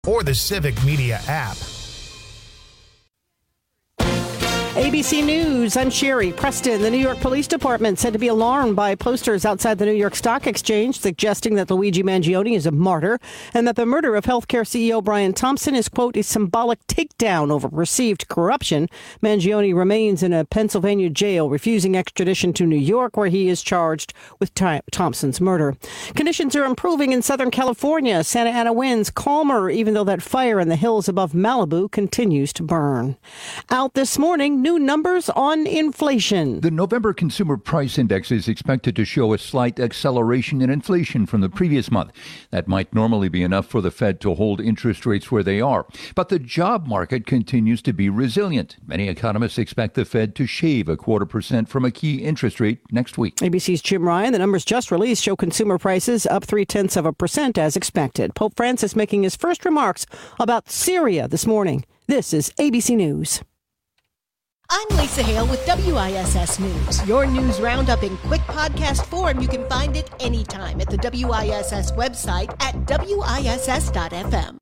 or the Civic Media app. ABC News, I'm Sherry Preston. The New York Police Department said to be alarmed by posters outside the New York Stock Exchange suggesting that Luigi Mangione is a martyr and that the murder of healthcare CEO Brian Thompson is, quote, a symbolic takedown over perceived corruption. Mangione remains in a Pennsylvania jail, refusing extradition to New York, where he is charged with Thompson's murder. Conditions are improving in Southern California. Santa Ana winds calmer, even though that fire in the hills above Malibu continues to burn. Out this morning, new numbers on inflation. The November Consumer Price Index is expected to show a slight acceleration in inflation from the previous month. That might normally be enough for the Fed to hold interest rates where they are. But the job market continues to be resilient. Many economists expect the Fed to shave 0.25% from a key interest rate next week. ABC's Jim Ryan. The numbers just released show consumer prices up 0.3% as expected. Pope Francis making his first remarks about Syria this morning. This is ABC News. I'm Lisa Hale with WISS News. Your news roundup in quick podcast form. You can find it anytime at the WISS website at WISS.FM.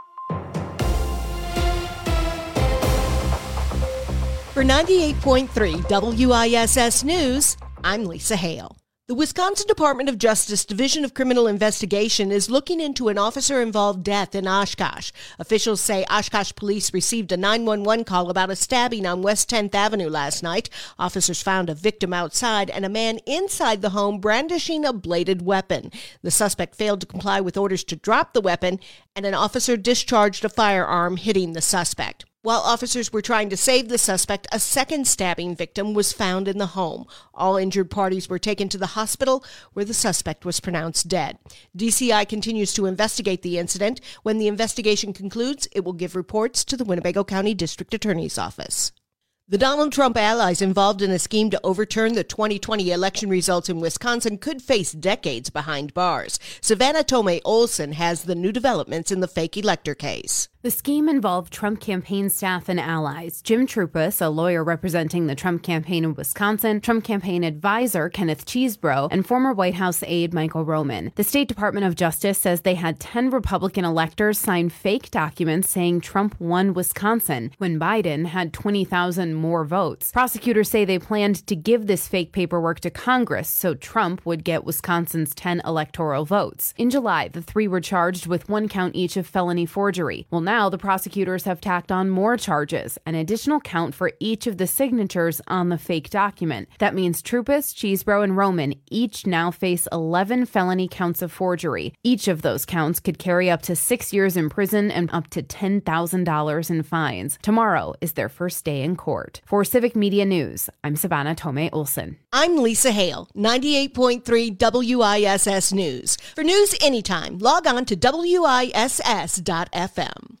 For 98.3 WISS News, I'm Lisa Hale. The Wisconsin Department of Justice Division of Criminal Investigation is looking into an officer-involved death in Oshkosh. Officials say Oshkosh police received a 911 call about a stabbing on West 10th Avenue last night. Officers found a victim outside and a man inside the home brandishing a bladed weapon. The suspect failed to comply with orders to drop the weapon, and an officer discharged a firearm, hitting the suspect. While officers were trying to save the suspect, a second stabbing victim was found in the home. All injured parties were taken to the hospital, where the suspect was pronounced dead. DCI continues to investigate the incident. When the investigation concludes, it will give reports to the Winnebago County District Attorney's Office. The Donald Trump allies involved in a scheme to overturn the 2020 election results in Wisconsin could face decades behind bars. Savannah Tomei Olson has the new developments in the fake elector case. The scheme involved Trump campaign staff and allies. Jim Trupus, a lawyer representing the Trump campaign in Wisconsin, Trump campaign advisor Kenneth Chesebro, and former White House aide Michael Roman. The State Department of Justice says they had 10 Republican electors sign fake documents saying Trump won Wisconsin when Biden had 20,000 more votes. Prosecutors say they planned to give this fake paperwork to Congress so Trump would get Wisconsin's 10 electoral votes. In July, the three were charged with 1 count each of felony forgery. Well, now the prosecutors have tacked on more charges, an additional count for each of the signatures on the fake document. That means Trupus, Chesebro, and Roman each now face 11 felony counts of forgery. Each of those counts could carry up to 6 years in prison and up to $10,000 in fines. Tomorrow is their first day in court. For Civic Media News, I'm Savannah Tomei Olson. I'm Lisa Hale, 98.3 WISS News. For news anytime, log on to WISS.FM.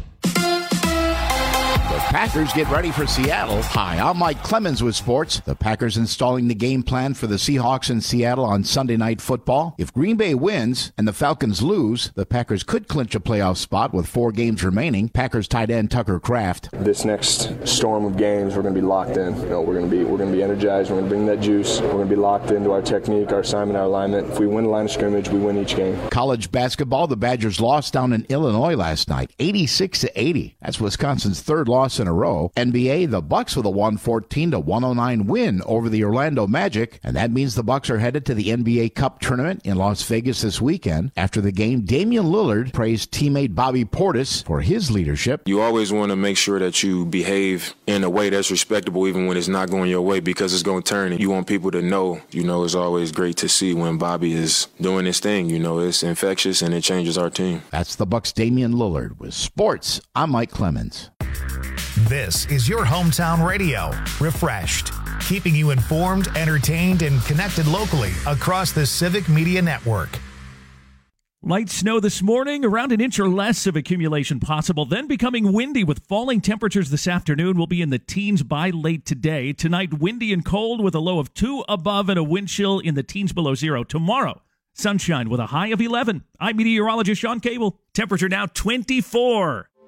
The Packers get ready for Seattle. Hi, I'm Mike Clemens with sports. The Packers installing the game plan for the Seahawks in Seattle on Sunday Night Football. If Green Bay wins and the Falcons lose, the Packers could clinch a playoff spot with 4 games remaining. Packers tight end Tucker Kraft. This next storm of games, we're going to be locked in. We're going to be energized. We're going to bring that juice. We're going to be locked into our technique, our assignment, our alignment. If we win the line of scrimmage, we win each game. College basketball, the Badgers lost down in Illinois last night, 86-80. That's Wisconsin's 3rd loss in a row. NBA, the Bucks with a 114-109 win over the Orlando Magic, and that means the Bucks are headed to the NBA Cup tournament in Las Vegas this weekend. After the game, Damian Lillard praised teammate Bobby Portis for his leadership. You always want to make sure that you behave in a way that's respectable even when it's not going your way, because it's going to turn, and you want people to know, it's always great to see when Bobby is doing his thing. It's infectious and it changes our team. That's the Bucks' Damian Lillard. With sports, I'm Mike Clemens. This is your hometown radio, Refreshed, keeping you informed, entertained, and connected locally across the Civic Media Network. Light snow this morning, around an inch or less of accumulation possible, then becoming windy with falling temperatures this afternoon. Will be in the teens by late today. Tonight, windy and cold with a low of 2 above and a wind chill in the teens below 0. Tomorrow, sunshine with a high of 11. I'm meteorologist Sean Cable. Temperature now 24.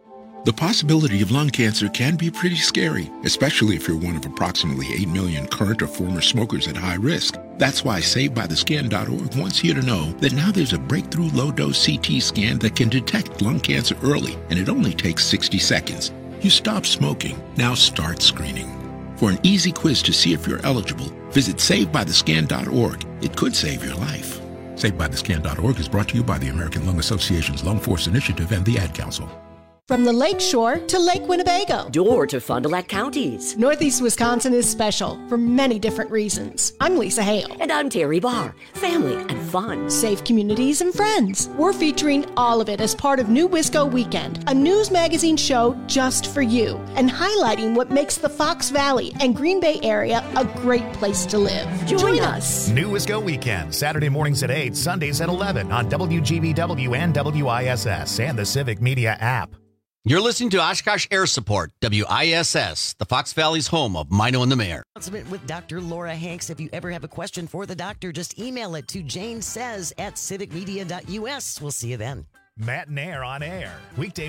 The possibility of lung cancer can be pretty scary, especially if you're one of approximately 8 million current or former smokers at high risk. That's why SaveByTheScan.org wants you to know that now there's a breakthrough low-dose CT scan that can detect lung cancer early, and it only takes 60 seconds. You stop smoking, now start screening. For an easy quiz to see if you're eligible, visit SaveByTheScan.org. It could save your life. SaveByTheScan.org is brought to you by the American Lung Association's Lung Force Initiative and the Ad Council. From the Lake Shore to Lake Winnebago. Door to Fond du Lac counties. Northeast Wisconsin is special for many different reasons. I'm Lisa Hale. And I'm Terry Barr. Family and fun. Safe communities and friends. We're featuring all of it as part of New Wisco Weekend, a news magazine show just for you, and highlighting what makes the Fox Valley and Green Bay area a great place to live. Join us. New Wisco Weekend, Saturday mornings at 8, Sundays at 11 on WGBW and WISS and the Civic Media app. You're listening to Oshkosh Air Support, WISS, the Fox Valley's home of Mino and the Mayor. With Dr. Laura Hanks. If you ever have a question for the doctor, just email it to janesays@civicmedia.us. We'll see you then. Matt and Air on air. Weekday.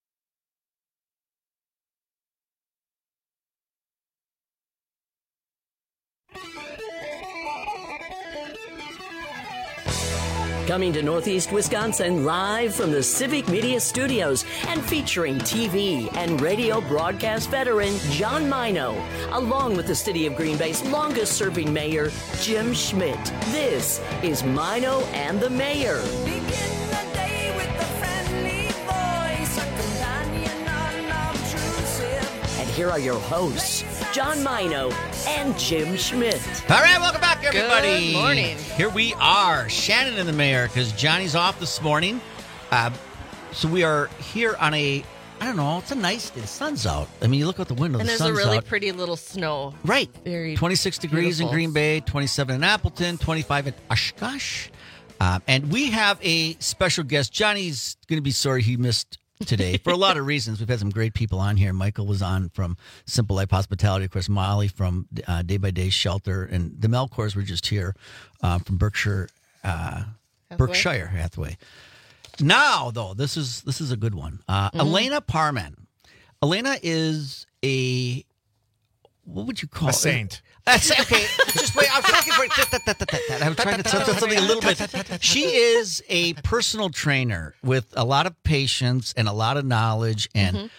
Coming to Northeast Wisconsin live from the Civic Media Studios and featuring TV and radio broadcast veteran John Mino, along with the City of Green Bay's longest-serving mayor, Jim Schmidt. This is Mino and the Mayor. And here are your hosts, John Mino and Jim Schmidt. All right, welcome back, everybody. Good morning. Here we are, Shannon and the Mayor, because Johnny's off this morning. So we are here on I don't know, it's a nice day. The sun's out. I mean, you look out the window, and the sun's out. there's a really pretty little snow. Right. Very 26 degrees beautiful. in Green Bay, 27 in Appleton, 25 in Oshkosh. And we have a special guest. Johnny's going to be sorry he missed today for a lot of reasons. We've had some great people on here. Michael was on from Simple Life Hospitality, of course, Molly from Day by Day Shelter, and the Melkors were just here from Berkshire Hathaway. Now, though, this is a good one. Elena Parman. Elena is what would you call a saint? Okay, just wait. I was looking for it. I'm trying to tell something a little bit. She is a personal trainer with a lot of patience and a lot of knowledge, and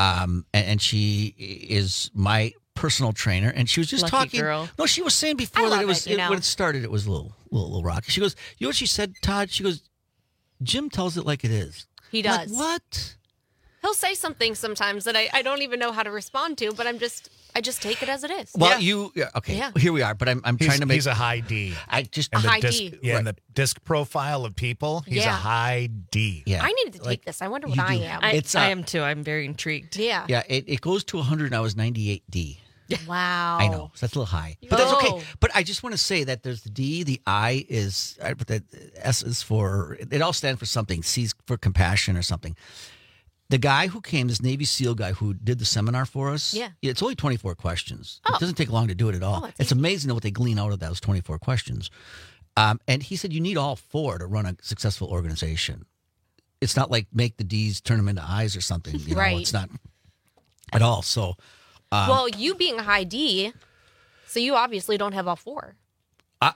she is my personal trainer. And she was just Lucky talking. Girl. No, she was saying before that when it started, it was a little rocky. She goes, you know what she said, Todd? She goes, Jim tells it like it is. He does. Like, what? He'll say something sometimes that I don't even know how to respond to, but I just take it as it is. Well, here we are, but I'm trying to make... He's a high D. D. Yeah, and the disc profile of people, he's a high D. Yeah. I needed to take this. I wonder what I am. I am too. I'm very intrigued. Yeah. Yeah, it goes to 100 and I was 98D. Wow. I know. So that's a little high. But that's okay. But I just want to say that there's the D, the I is, but the S is for, it all stands for something. C is for compassion or something. The guy who came, this Navy SEAL guy who did the seminar for us, it's only 24 questions. It doesn't take long to do it at all. It's amazing what they glean out of those 24 questions. And he said you need all four to run a successful organization. It's not like make the D's, turn them into I's or something. You know, right. It's not at all. So, well, you being a high D, so you obviously don't have all four. I'm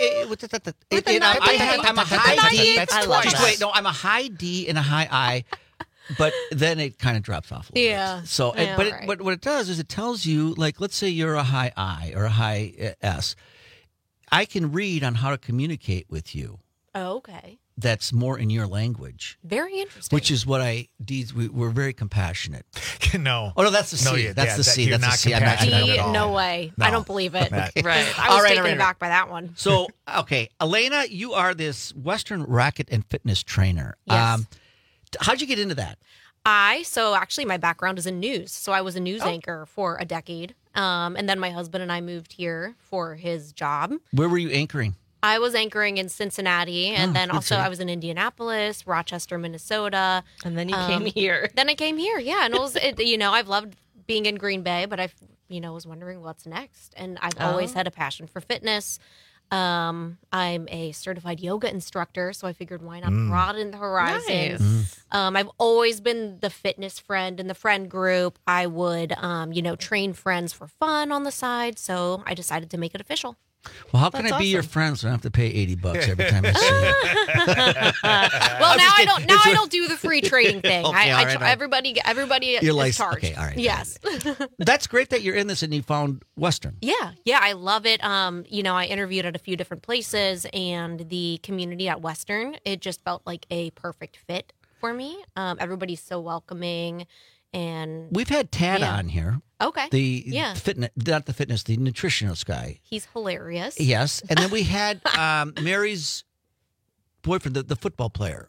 a high D. I'm a high D and a high I. But then it kind of drops off a little bit. So, but what it does is it tells you, like, let's say you're a high I or a high S. I can read on how to communicate with you. Oh, okay. That's more in your language. Very interesting. Which is what we're very compassionate. No. Oh, no, that's the C. That's the C. That's the C. No way. No. I don't believe it. Right. I was taken aback by that one. So, okay. Elena, you are this Western racket and fitness trainer. Yes. How'd you get into that? So actually my background is in news. So I was a news anchor for a decade. And then my husband and I moved here for his job. Where were you anchoring? I was anchoring in Cincinnati, and then also I was in Indianapolis, Rochester, Minnesota. And then you came here. Then I came here, yeah. And it was, I've loved being in Green Bay, but I, was wondering what's next. And I've always had a passion for fitness. I'm a certified yoga instructor, so I figured why not broaden the horizon. Nice. I've always been the fitness friend in the friend group. I would, train friends for fun on the side, so I decided to make it official. Well, how can That's I be your awesome. friend so I don't have to pay $80 every time I see you? Well, now I don't. Now I don't do the free trading thing. Okay, all right. Everybody You're is charged. Okay, all right. Yes. That's great that you're in this and you found Western. Yeah, I love it. I interviewed at a few different places, and the community at Western, it just felt like a perfect fit for me. Everybody's so welcoming, and We've had Tad on here. Okay. The fitness, not the fitness, the nutritionist guy. He's hilarious. Yes, and then we had Mary's boyfriend, the football player.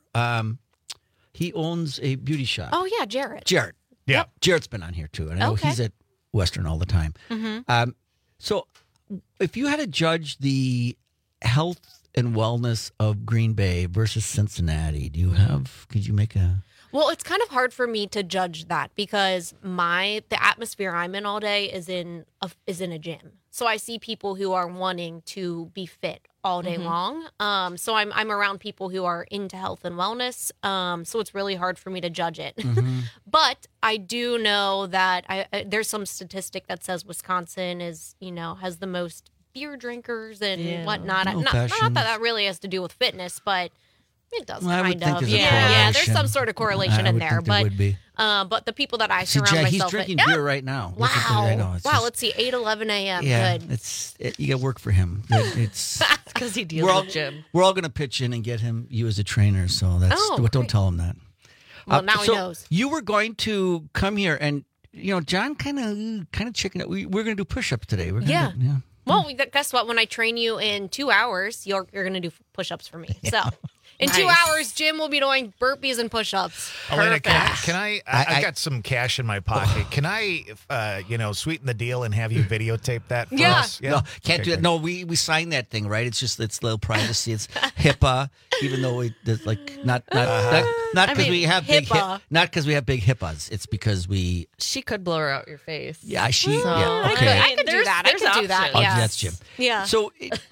He owns a beauty shop. Oh yeah, Jarrett. Jarrett. Yeah. Jarrett's been on here too, and I know Okay. he's at Western all the time. Mm-hmm. So, if you had to judge the health and wellness of Green Bay versus Cincinnati, could you make a? Well, it's kind of hard for me to judge that because the atmosphere I'm in all day is in a gym. So I see people who are wanting to be fit all day long. So I'm around people who are into health and wellness. So it's really hard for me to judge it. But I do know that there's some statistic that says Wisconsin is, has the most beer drinkers and whatnot. Not that really has to do with fitness, but it does Well, I would kind think of. there's a Yeah, there's some correlation. sort of correlation I in would there. think there But would be. but the people that I See, surround Jack, he's myself drinking with. beer right now. Wow. I know. It's Wow, just- let's see, 8:11 a.m. Yeah, Good. you got work for him. It's Because he deals with Jim. We're all going to pitch in and get you as a trainer. So don't great. tell him that. Well, now he knows. You were going to come here, and John kind of chickened out. We're going to do push-ups today. We're gonna Yeah. do- Well, guess what? When I train you in 2 hours, you're going to do push-ups for me. So in 2 Nice. hours, Jim will be doing burpees and push-ups. Elena, can I've got some cash in my pocket. Can I, sweeten the deal and have you videotape that for Yeah. us? No, can't do Okay, that. No, we signed that thing, right? It's just it's little privacy. It's HIPAA, even though there's like not because we have big HIPAA. not because we have big HIPAAs. It's because we She could blow her out your face. yeah I okay. could do that. I There's could do that. options. Oh, Yeah. that's Jim. Yeah. So,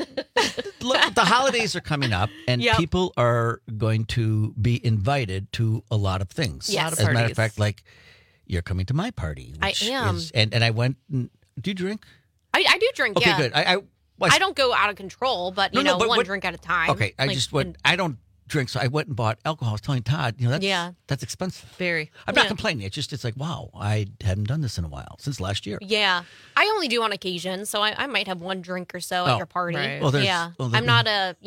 look, the holidays are coming up, and Yep. people are going to be invited to a lot of things. Yes. A lot of As a matter of parties. fact, like you're coming to my party. I which am. and I went. Do you drink? I do drink, Okay, yeah. good. I don't go out of control, but, No, but one what- drink at a time. Okay, I Like, just went. I don't drink, so I went and bought alcohol. I was telling Todd, that's expensive. Very. I'm not complaining. It's like, wow, I hadn't done this in a while since last year. Yeah. I only do on occasion, so I might have one drink or so at your party. right. Well, there's- yeah. well, I'm not a,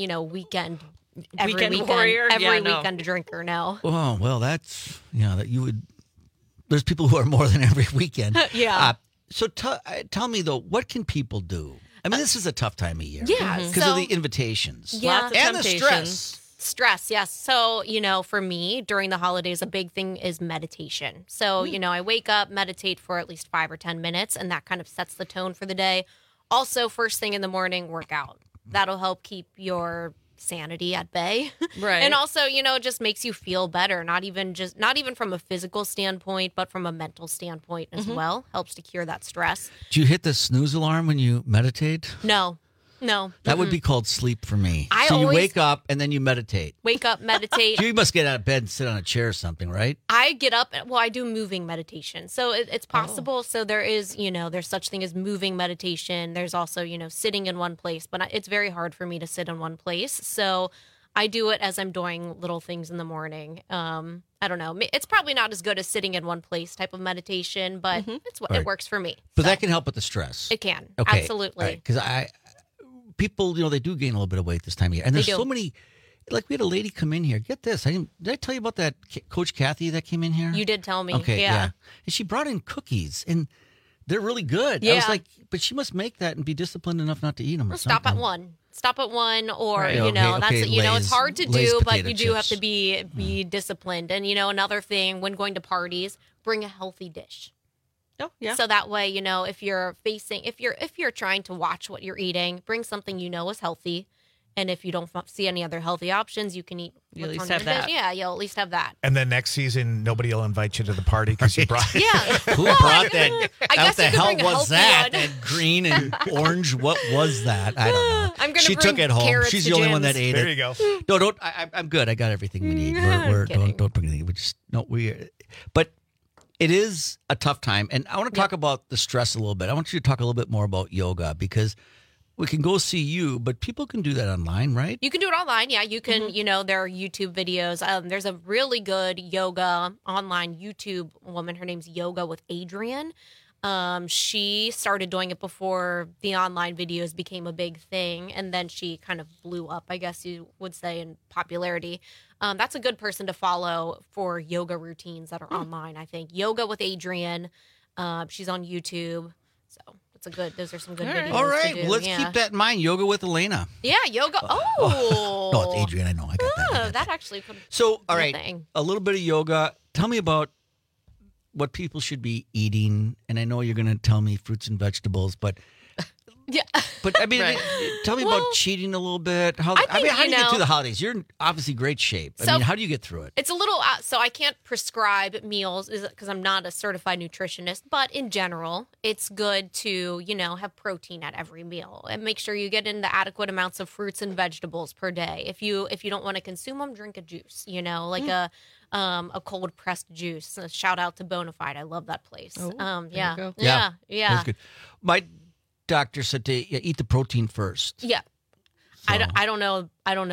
every Weekend warrior? every Yeah, no. weekend drinker, no. Oh well, that's that you would. There's people who are more than every weekend. Yeah. So tell me though, what can people do? I mean, this is a tough time of year. Yeah, because so- of the invitations. Yeah. Lots of and the temptations. stress. Stress, yes. So, for me, during the holidays, a big thing is meditation. So, I wake up, meditate for at least 5 or 10 minutes, and that kind of sets the tone for the day. Also, first thing in the morning, work out. That'll help keep your sanity at bay. Right. And also, it just makes you feel better, not even from a physical standpoint, but from a mental standpoint as well. Helps to cure that stress. Do you hit the snooze alarm when you meditate? No. That would be called sleep for me. I so you always- wake up and then you meditate. Wake up, meditate. You must get out of bed and sit on a chair or something, right? I get up. Well, I do moving meditation, so it's possible. So there is, there's such thing as moving meditation. There's also, sitting in one place, but it's very hard for me to sit in one place. So I do it as I'm doing little things in the morning. I don't know. It's probably not as good as sitting in one place type of meditation, but it works for me. But that can help with the stress. It can. Okay. Absolutely. Because people, they do gain a little bit of weight this time of year. And there's They do. so many, like we had a lady come in here. Get this. Did I tell you about that Coach Kathy that came in here? You did tell me. Okay, Yeah. And she brought in cookies, and they're really good. I was Yeah. like, but she must make that and be disciplined enough not to eat them. Or Well, stop at something. one. Stop at one, or Right. that's Okay, it's Lay's- hard to Lay's do, but potato you do have chips. to be disciplined. And another thing when going to parties, bring a healthy dish. Oh, yeah. So that way, if you're trying to watch what you're eating, bring something is healthy, And if you don't see any other healthy options, you can eat. You at what's least on have your dish. that. Yeah, you'll at least have that. And then next season, nobody will invite you to the party because you brought it. Yeah. Who brought that? I guess What the you could hell bring a was healthy that? one. That green and orange. What was that? I don't know. I'm gonna She bring took it home. carrots She's to the only one Jim's. that ate There it. you go. No, don't. I'm good. I got everything we need. We're Kidding. don't bring anything. We just no. But it is a tough time, and I want to talk about the stress a little bit. I want you to talk a little bit more about yoga because we can go see you, but people can do that online, right? You can do it online. Yeah, you can, there are YouTube videos. There's a really good yoga online YouTube woman. Her name's Yoga with Adriene. She started doing it before the online videos became a big thing, and then she kind of blew up, I guess you would say, in popularity. That's a good person to follow for yoga routines that are online, I think. Yoga with Adriene. She's on YouTube. So those are some good videos. All right, to do. let's keep that in mind. Yoga with Elena. Yeah, yoga. Oh. No, it's Adriene. I know. I got that. I got That actually could So, all be a right, thing. a little bit of yoga. Tell me about what people should be eating. And I know you're going to tell me fruits and vegetables, but yeah. But I mean, Right. tell me about cheating a little bit. How do you get through the holidays? You're in obviously great shape. I mean, how do you get through it? It's a little, so I can't prescribe meals because I'm not a certified nutritionist, but in general, it's good to, have protein at every meal and make sure you get in the adequate amounts of fruits and vegetables per day. If you don't want to consume them, drink a juice, like a cold pressed juice. Shout out to Bonafide. I love that place. Yeah. That's good. My doctor said to eat the protein first. Yeah. So. I don't know.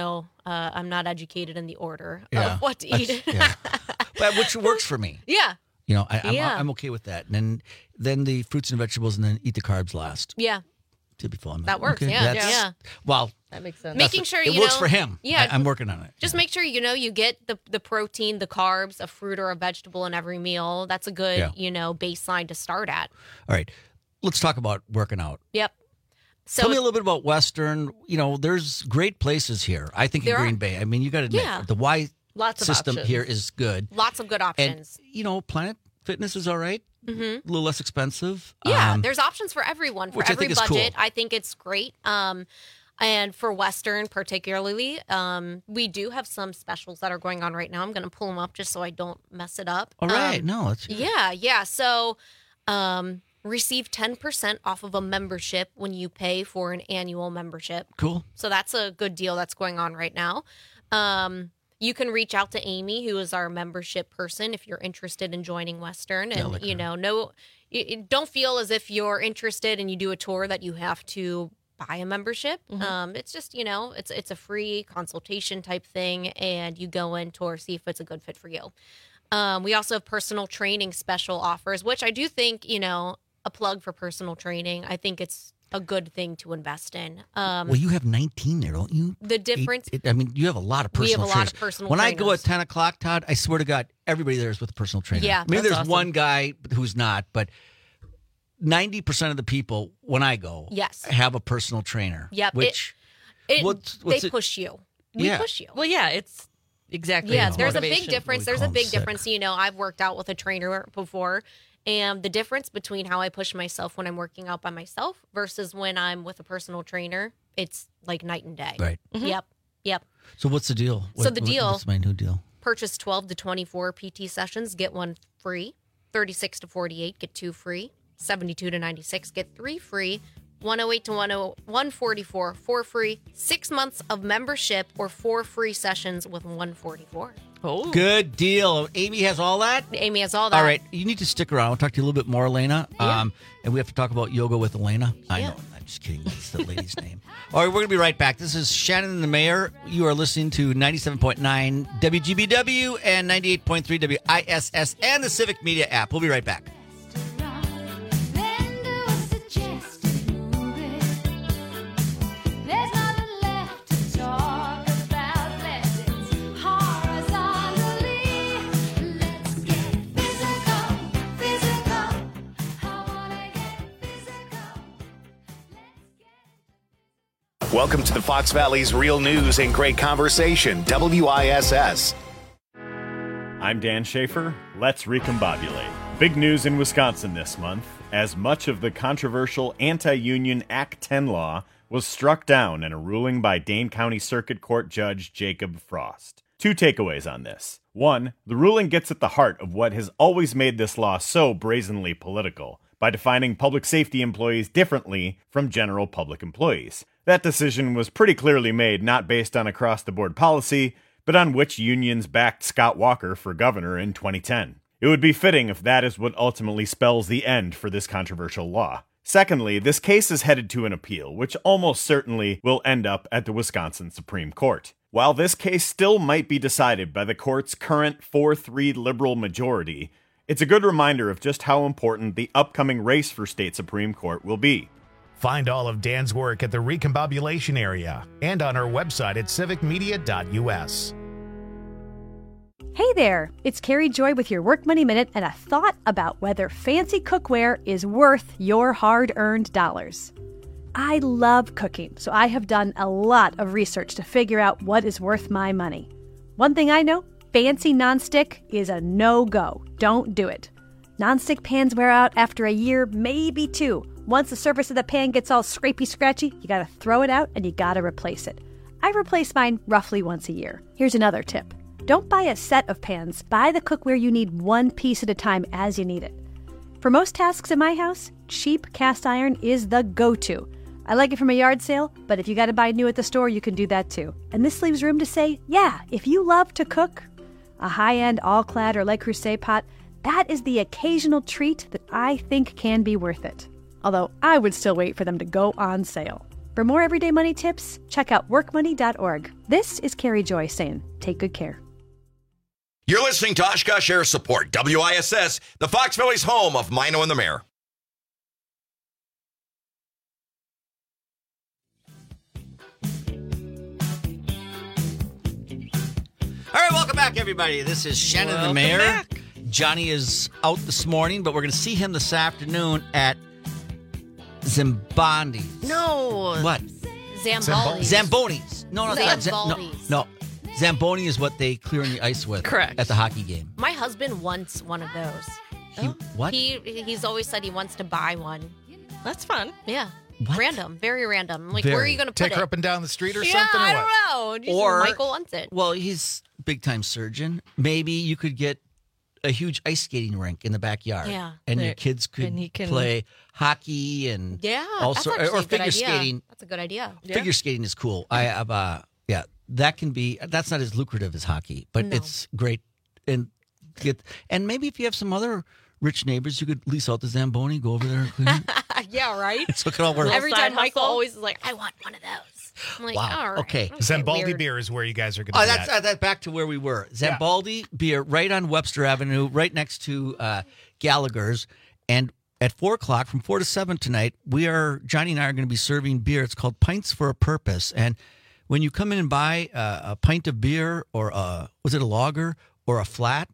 I'm not educated in the order of what to eat. But which works for me. Yeah. I'm okay with that. And then the fruits and vegetables, and then eat the carbs last. Yeah. To be fun. That works. Okay. Yeah. Well, that makes sense. Making sure it works for him. Yeah. I'm working on it. Just make sure you get the protein, the carbs, a fruit or a vegetable in every meal. That's a good baseline to start at. All right. Let's talk about working out. Yep. So tell me a little bit about Western. There's great places here. I think in Green Bay. I mean, you got to admit the Y system here is good. Lots of good options. And Planet Fitness is all right. Mm-hmm. A little less expensive. Yeah, there's options for everyone, for every budget. Cool. I think it's great. And for Western particularly, we do have some specials that are going on right now. I'm going to pull them up just so I don't mess it up. All right. Yeah. So receive 10% off of a membership when you pay for an annual membership. Cool. So that's a good deal that's going on right now. You can reach out to Amy, who is our membership person, if you're interested in joining Western. And, don't feel as if you're interested and you do a tour that you have to buy a membership. Mm-hmm. It's just, it's a free consultation type thing, and you go in, tour, see if it's a good fit for you. We also have personal training special offers, which I do think, a plug for personal training. I think it's a good thing to invest in. Well, you have 19 there, don't you? The difference. You have a lot of personal trainers. When I go at 10 o'clock, Todd, I swear to God, everybody there is with a personal trainer. Yeah, maybe there's awesome. one guy who's not, but 90% of the people when I go, have a personal trainer. Yep. Which they push you. We push you. Well, yeah, it's exactly. Yeah, there's a big difference. Really There's a big difference. I've worked out with a trainer before. And the difference between how I push myself when I'm working out by myself versus when I'm with a personal trainer, it's like night and day. Right. Mm-hmm. Yep. So what's the deal? What's my new deal? Purchase 12 to 24 PT sessions, get one free. 36 to 48, get 2 free. 72 to 96, get 3 free. 108 to 144, 4 free. 6 months of membership or 4 free sessions with 144. Oh, good deal. Amy has all that? Amy has all that. All right. You need to stick around. I'll talk to you a little bit more, Elena. Yeah. And we have to talk about yoga with Elena. I know. I'm just kidding. That's the lady's name. All right. We're going to be right back. This is Shannon and the Mayor. You are listening to 97.9 WGBW and 98.3 WISS and the Civic Media app. We'll be right back. Welcome to the Fox Valley's Real News and Great Conversation, WISS. I'm Dan Schaefer. Let's recombobulate. Big news in Wisconsin this month, as much of the controversial anti-union Act 10 law was struck down in a ruling by Dane County Circuit Court Judge Jacob Frost. 2 takeaways on this. 1, the ruling gets at the heart of what has always made this law so brazenly political, by defining public safety employees differently from general public employees. That decision was pretty clearly made not based on across-the-board policy, but on which unions backed Scott Walker for governor in 2010. It would be fitting if that is what ultimately spells the end for this controversial law. Secondly, this case is headed to an appeal, which almost certainly will end up at the Wisconsin Supreme Court. While this case still might be decided by the court's current 4-3 liberal majority, it's a good reminder of just how important the upcoming race for state Supreme Court will be. Find all of Dan's work at the Recombobulation area and on our website at civicmedia.us. Hey there, it's Carrie Joy with your Work Money Minute and a thought about whether fancy cookware is worth your hard-earned dollars. I love cooking, so I have done a lot of research to figure out what is worth my money. One thing I know, fancy nonstick is a no-go. Don't do it. Nonstick pans wear out after a year, maybe 2. Once the surface of the pan gets all scrapey-scratchy, you gotta throw it out and you gotta replace it. I replace mine roughly once a year. Here's another tip. Don't buy a set of pans. Buy the cookware you need one piece at a time as you need it. For most tasks in my house, cheap cast iron is the go-to. I like it from a yard sale, but if you gotta buy new at the store, you can do that too. And this leaves room to say, yeah, if you love to cook, a high-end all-clad or Le Creuset pot, that is the occasional treat that I think can be worth it. Although I would still wait for them to go on sale. For more everyday money tips, check out workmoney.org. This is Carrie Joy saying, take good care. You're listening to Oshkosh Air Support, WISS, the Fox Valley's home of Mino and the Mayor. All right, welcome back, everybody. This is Shannon the Mayor. Back. Johnny is out this morning, but we're going to see him this afternoon at Zamboni's. No. What? Zamboni's. No, no. Zamboni is what they clear in the ice with. Correct. At the hockey game. My husband wants one of those. What? He's always said he wants to buy one. That's fun. Yeah. What? Random. Very random. Like, where are you going to put it? Take her up and down the street or yeah, something? I don't know. Or Michael wants it. Well, he's a big-time surgeon. Maybe you could get a huge ice skating rink in the backyard. Yeah. And your kids could play hockey and that's or a good figure idea. Skating. That's a good idea. Figure skating is cool. I have that can be, that's not as lucrative as hockey, but it's great. And maybe if you have some other rich neighbors, you could lease out the Zamboni, go over there and clean it. Yeah, right? So it could all work. Every time Michael always is like, I want one of those. I'm like, wow. all right. Okay. Zambaldi weird. Beer is where you guys are going to be that's back to where we were. Zambaldi Beer, right on Webster Avenue, right next to Gallagher's. And at 4 o'clock, from 4 to 7 tonight, Johnny and I are going to be serving beer. It's called Pints for a Purpose. And when you come in and buy a pint of beer or was it a lager or a flat,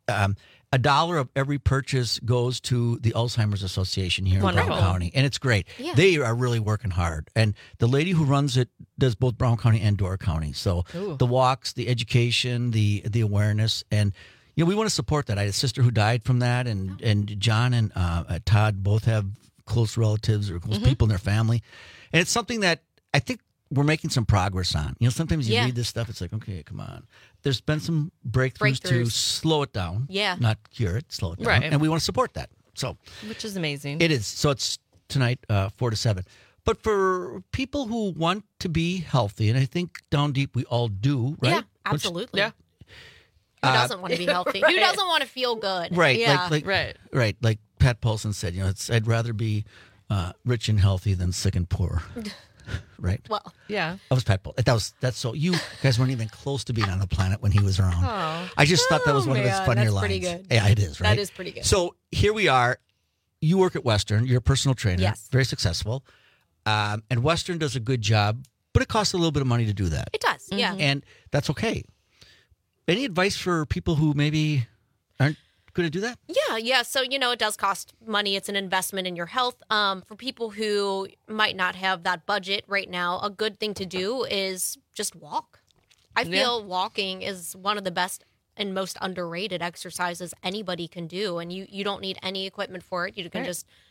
$1 of every purchase goes to the Alzheimer's Association here in Brown County. And it's great. Yeah. They are really working hard. And the lady who runs it does both Brown County and Door County. So the walks, the education, the awareness. And, we want to support that. I had a sister who died from that. And John and Todd both have close relatives or close people in their family. And it's something that I think we're making some progress on. Sometimes you read this stuff, it's like, okay, come on. There's been some breakthroughs to slow it down. Yeah. Not cure it, slow it down. Right. And we want to support that. So, which is amazing. It is. So it's tonight, 4 to 7. But for people who want to be healthy, and I think down deep we all do, right? Yeah, absolutely. Yeah. Who doesn't want to be healthy? Right. Who doesn't want to feel good? Right. Yeah. Right. Like Pat Paulson said, I'd rather be rich and healthy than sick and poor. Right. Well, yeah. That was Pat Bull. That's so. You guys weren't even close to being on the planet when he was around. Oh. I just thought that was one of his funnier that's lines. Pretty good. Yeah, it is. Right. That is pretty good. So here we are. You work at Western. You're a personal trainer. Yes. Very successful. And Western does a good job, but it costs a little bit of money to do that. It does. Yeah. And that's okay. Any advice for people who maybe aren't going to do that? Yeah. So, it does cost money. It's an investment in your health. For people who might not have that budget right now, a good thing to do is just walk. I feel walking is one of the best and most underrated exercises anybody can do. And you don't need any equipment for it. You can just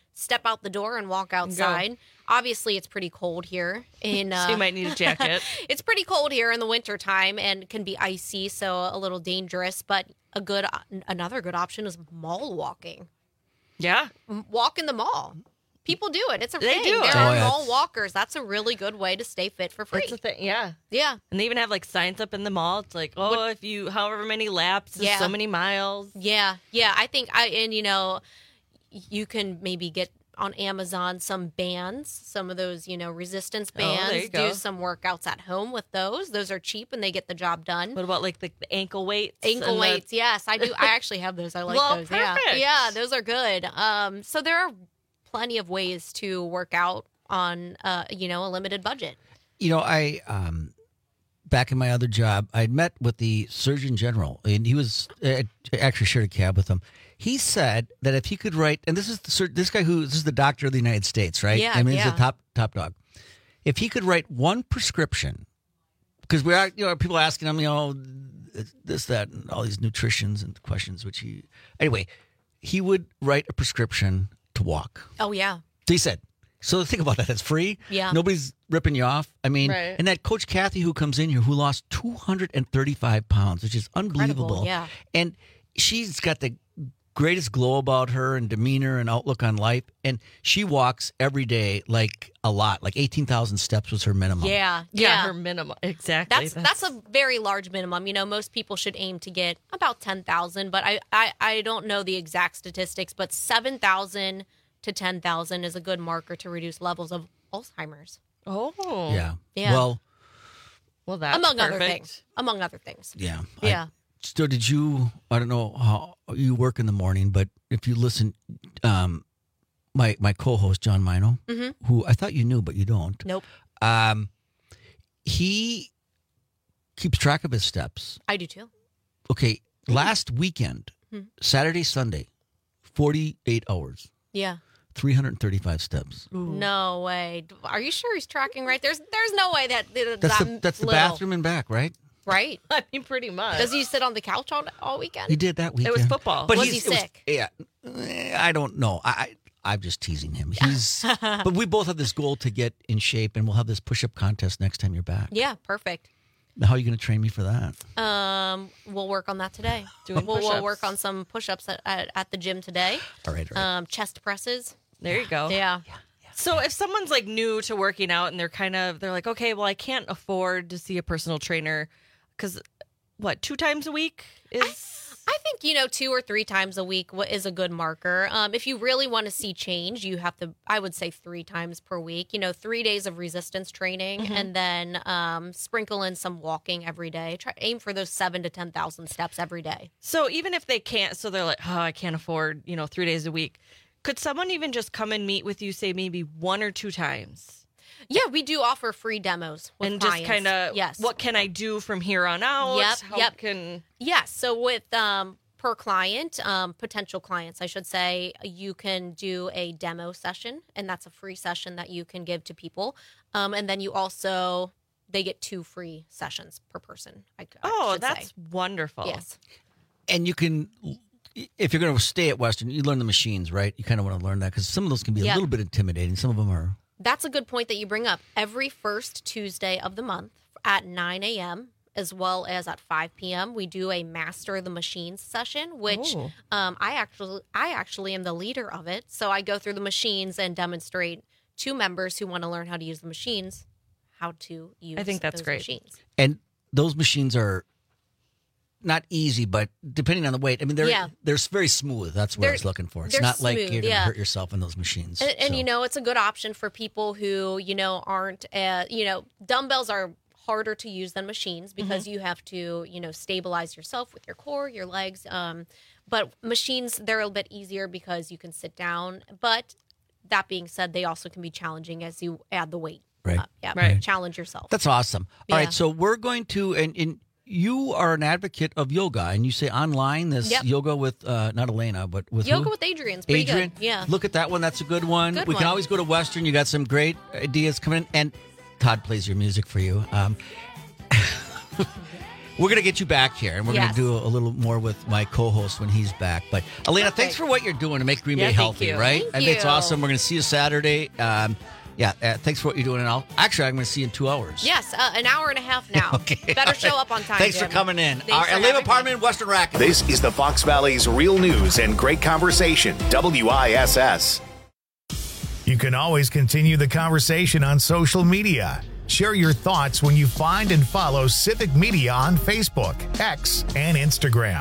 step out the door and walk outside. Obviously, it's pretty cold here. So you might need a jacket. It's pretty cold here in the wintertime and can be icy, so a little dangerous. But another good option is mall walking. Yeah. Walk in the mall. People do it. It's a They thing. do it. There are Oh, mall walkers. That's a really good way to stay fit for free. That's the thing. Yeah. Yeah. And they even have like signs up in the mall. It's like, if you, however many laps, is so many miles. Yeah. Yeah. I think you can maybe get on Amazon some bands, some of those, resistance bands. there you go. Do some workouts at home with those. Those are cheap and they get the job done. What about like the ankle weights? Ankle weights, yes. I do. I actually have those. I like those. Perfect. Yeah, those are good. So there are plenty of ways to work out on, a limited budget. I back in my other job, I met with the Surgeon General, and he was I actually shared a cab with him. He said that if he could write, and this is the doctor of the United States, right? Yeah, I mean, he's a top dog. If he could write one prescription, because we are, people asking him, this, that, and all these nutritions and questions, he would write a prescription to walk. Oh, yeah. So he said, so think about that. It's free. Yeah. Nobody's ripping you off. I mean, Right. and that Coach Kathy who comes in here who lost 235 pounds, which is unbelievable. Incredible, yeah. And she's got the greatest glow about her and demeanor and outlook on life. And she walks every day like a lot, like 18,000 steps was her minimum. Yeah. Her minimum. Exactly. That's a very large minimum. Most people should aim to get about 10,000, but I don't know the exact statistics, but 7,000 to 10,000 is a good marker to reduce levels of Alzheimer's. Oh. Yeah. Yeah. Well, that's among perfect. other things. Yeah. Yeah. So did you, I don't know how you work in the morning, but if you listen, my co-host, John Mino, who I thought you knew, but you don't. Nope. He keeps track of his steps. I do too. Okay. Last weekend, Saturday, Sunday, 48 hours, Yeah. 335 steps. No way. Are you sure he's tracking right? There's no way that That's the little. bathroom and back, right? Right? I mean, pretty much. Does he sit on the couch all weekend? He did that weekend. It was football. But Was he sick? I don't know. I'm just teasing him. But we both have this goal to get in shape, and we'll have this push-up contest next time you're back. Yeah, perfect. How are you going to train me for that? We'll work on that today. Doing We'll push-ups. work on some push-ups at the gym today. All right. Chest presses. There you go. Yeah. So if someone's like new to working out and they're like, okay, well, I can't afford to see a personal trainer because 2 times a week is. I think, 2 or 3 times a week is a good marker. If you really want to see change, you have to, I would say 3 times per week, 3 days of resistance training and then sprinkle in some walking every day. Aim for those 7,000 to 10,000 steps every day. So even if they can't, so they're like, I can't afford, 3 days a week. Could someone even just come and meet with you, say maybe 1 or 2 times? Yeah, we do offer free demos with and clients. just kind of, yes. What can I do from here on out? Yep. Yes. So with per client, potential clients, I should say, you can do a demo session, and that's a free session that you can give to people. And then they get 2 free sessions per person. That's wonderful. Yes. And you can, if you're going to stay at Western, you learn the machines, right? You kind of want to learn that because some of those can be a little bit intimidating. Some of them are. That's a good point that you bring up. Every first Tuesday of the month at 9 a.m., as well as at 5 p.m., we do a Master the Machines session, which I actually am the leader of it. So I go through the machines and demonstrate to members who want to learn how to use the machines, how to use I think that's those great. machines. And those machines are not easy, but depending on the weight, I mean, they're very smooth. That's what I was looking for. It's not like you're going to hurt yourself in those machines. And it's a good option for people who, aren't, dumbbells are harder to use than machines because you have to, stabilize yourself with your core, your legs. But machines, they're a little bit easier because you can sit down. But that being said, they also can be challenging as you add the weight. Right. Right. Challenge yourself. That's awesome. Yeah. All right. So we're going to, and you are an advocate of yoga, and you say online this yoga with not Elena, but with yoga who? with Adrian's pretty Adrian. good. Yeah. Look at that one. That's a good one. Good we one. can always go to Western. You got some great ideas coming in, and Todd plays your music for you. We're going to get you back here, and we're going to do a little more with my co-host when he's back. But, Elena, thanks for what you're doing to make Green Bay healthy, right? I think it's awesome. We're going to see you Saturday. Thanks for what you're doing. And I'm going to see you in 2 hours. Yes, an hour and a half now. Okay, better show up on time. Thanks Jim. for coming in. I live apartment in Western Racket. This is the Fox Valley's real news and great conversation, WISS. You can always continue the conversation on social media. Share your thoughts when you find and follow Civic Media on Facebook, X, and Instagram.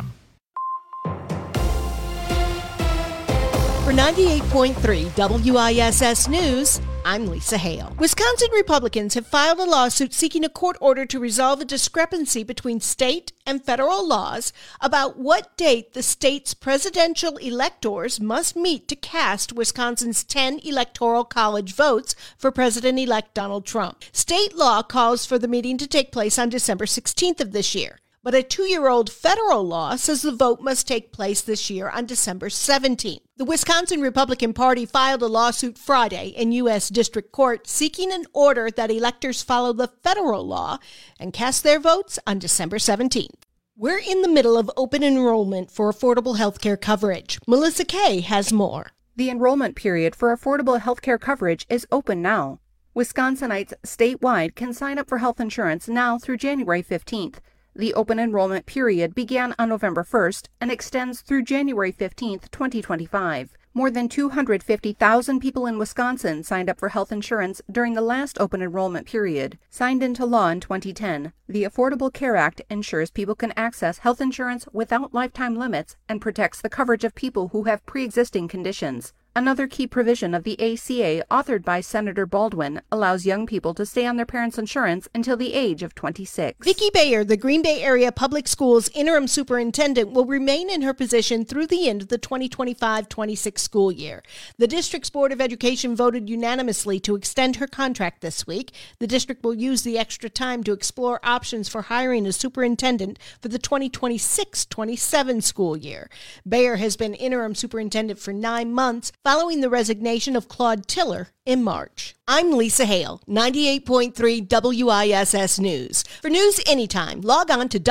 For 98.3 WISS News, I'm Lisa Hale. Wisconsin Republicans have filed a lawsuit seeking a court order to resolve a discrepancy between state and federal laws about what date the state's presidential electors must meet to cast Wisconsin's 10 electoral college votes for President-elect Donald Trump. State law calls for the meeting to take place on December 16th of this year. But a 2-year-old federal law says the vote must take place this year on December 17th. The Wisconsin Republican Party filed a lawsuit Friday in U.S. District Court seeking an order that electors follow the federal law and cast their votes on December 17th. We're in the middle of open enrollment for affordable health care coverage. Melissa Kay has more. The enrollment period for affordable health care coverage is open now. Wisconsinites statewide can sign up for health insurance now through January 15th. The open enrollment period began on November 1st and extends through January 15th, 2025. More than 250,000 people in Wisconsin signed up for health insurance during the last open enrollment period. Signed into law in 2010, the Affordable Care Act ensures people can access health insurance without lifetime limits and protects the coverage of people who have pre-existing conditions. Another key provision of the ACA, authored by Senator Baldwin, allows young people to stay on their parents' insurance until the age of 26. Vicki Bayer, the Green Bay Area Public Schools interim superintendent, will remain in her position through the end of the 2025-26 school year. The district's Board of Education voted unanimously to extend her contract this week. The district will use the extra time to explore options for hiring a superintendent for the 2026-27 school year. Bayer has been interim superintendent for 9 months, following the resignation of Claude Tiller in March. I'm Lisa Hale, 98.3 WISS News. For news anytime, log on to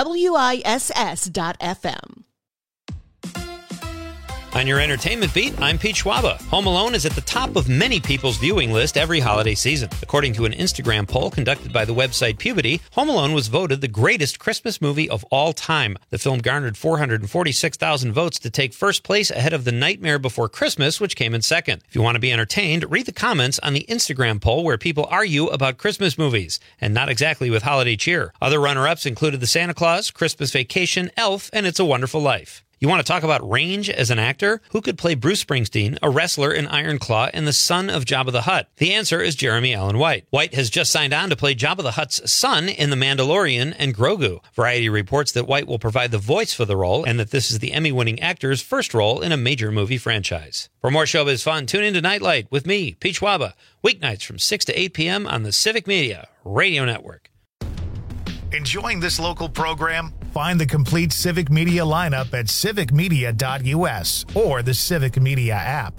WISS.FM. On your entertainment beat, I'm Pete Schwaba. Home Alone is at the top of many people's viewing list every holiday season. According to an Instagram poll conducted by the website Puberty, Home Alone was voted the greatest Christmas movie of all time. The film garnered 446,000 votes to take first place ahead of The Nightmare Before Christmas, which came in second. If you want to be entertained, read the comments on the Instagram poll where people argue about Christmas movies, and not exactly with holiday cheer. Other runner-ups included The Santa Claus, Christmas Vacation, Elf, and It's a Wonderful Life. You want to talk about range as an actor? Who could play Bruce Springsteen, a wrestler in Iron Claw, and the son of Jabba the Hutt? The answer is Jeremy Allen White. White has just signed on to play Jabba the Hutt's son in The Mandalorian and Grogu. Variety reports that White will provide the voice for the role and that this is the Emmy-winning actor's first role in a major movie franchise. For more showbiz fun, tune in to Nightlight with me, Pete Schwaba, weeknights from 6 to 8 p.m. on the Civic Media Radio Network. Enjoying this local program? Find the complete Civic Media lineup at civicmedia.us or the Civic Media app.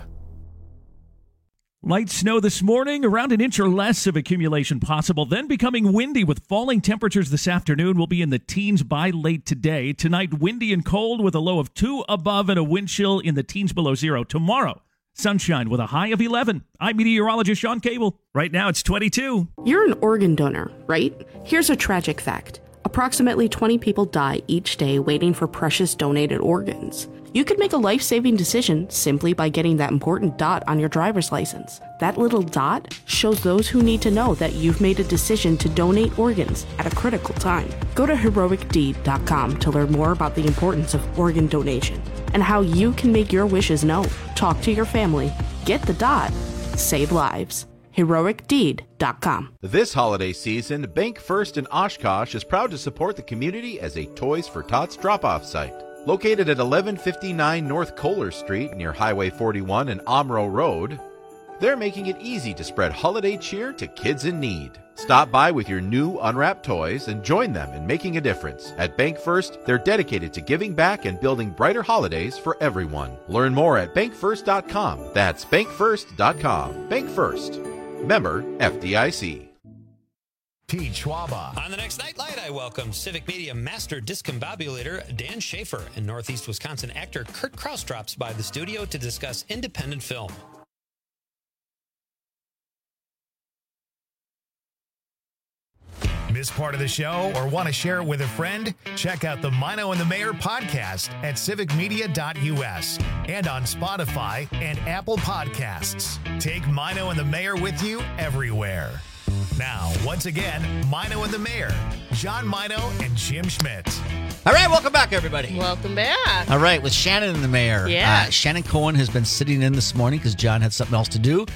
Light snow this morning, around an inch or less of accumulation possible, then becoming windy with falling temperatures this afternoon. Will be in the teens by late today. Tonight, windy and cold with a low of 2 above and a wind chill in the teens below 0. Tomorrow, sunshine with a high of 11. I'm meteorologist Sean Cable. Right now, it's 22. You're an organ donor, right? Here's a tragic fact. Approximately 20 people die each day waiting for precious donated organs. You could make a life-saving decision simply by getting that important dot on your driver's license. That little dot shows those who need to know that you've made a decision to donate organs at a critical time. Go to heroicdeed.com to learn more about the importance of organ donation and how you can make your wishes known. Talk to your family. Get the dot. Save lives. heroicdeed.com. This holiday season, Bank First in Oshkosh is proud to support the community as a Toys for Tots drop-off site. Located at 1159 North Kohler Street near Highway 41 and Omro Road, they're making it easy to spread holiday cheer to kids in need. Stop by with your new unwrapped toys and join them in making a difference. At Bank First, they're dedicated to giving back and building brighter holidays for everyone. Learn more at bankfirst.com. That's bankfirst.com. Bank First. Member FDIC. Pete Schwaba. On the next Nightlight, I welcome Civic Media Master Discombobulator Dan Schaefer, and Northeast Wisconsin actor Kurt Krause drops by the studio to discuss independent film. Miss part of the show or want to share it with a friend? Check out the Mino and the Mayor podcast at civicmedia.us and on Spotify and Apple Podcasts. Take Mino and the Mayor with you everywhere. Now, once again, Mino and the Mayor, John Mino and Jim Schmidt. All right, welcome back, everybody. Welcome back. All right, with Shannon and the Mayor. Yeah. Shannon Cohen has been sitting in this morning because John had something else to do.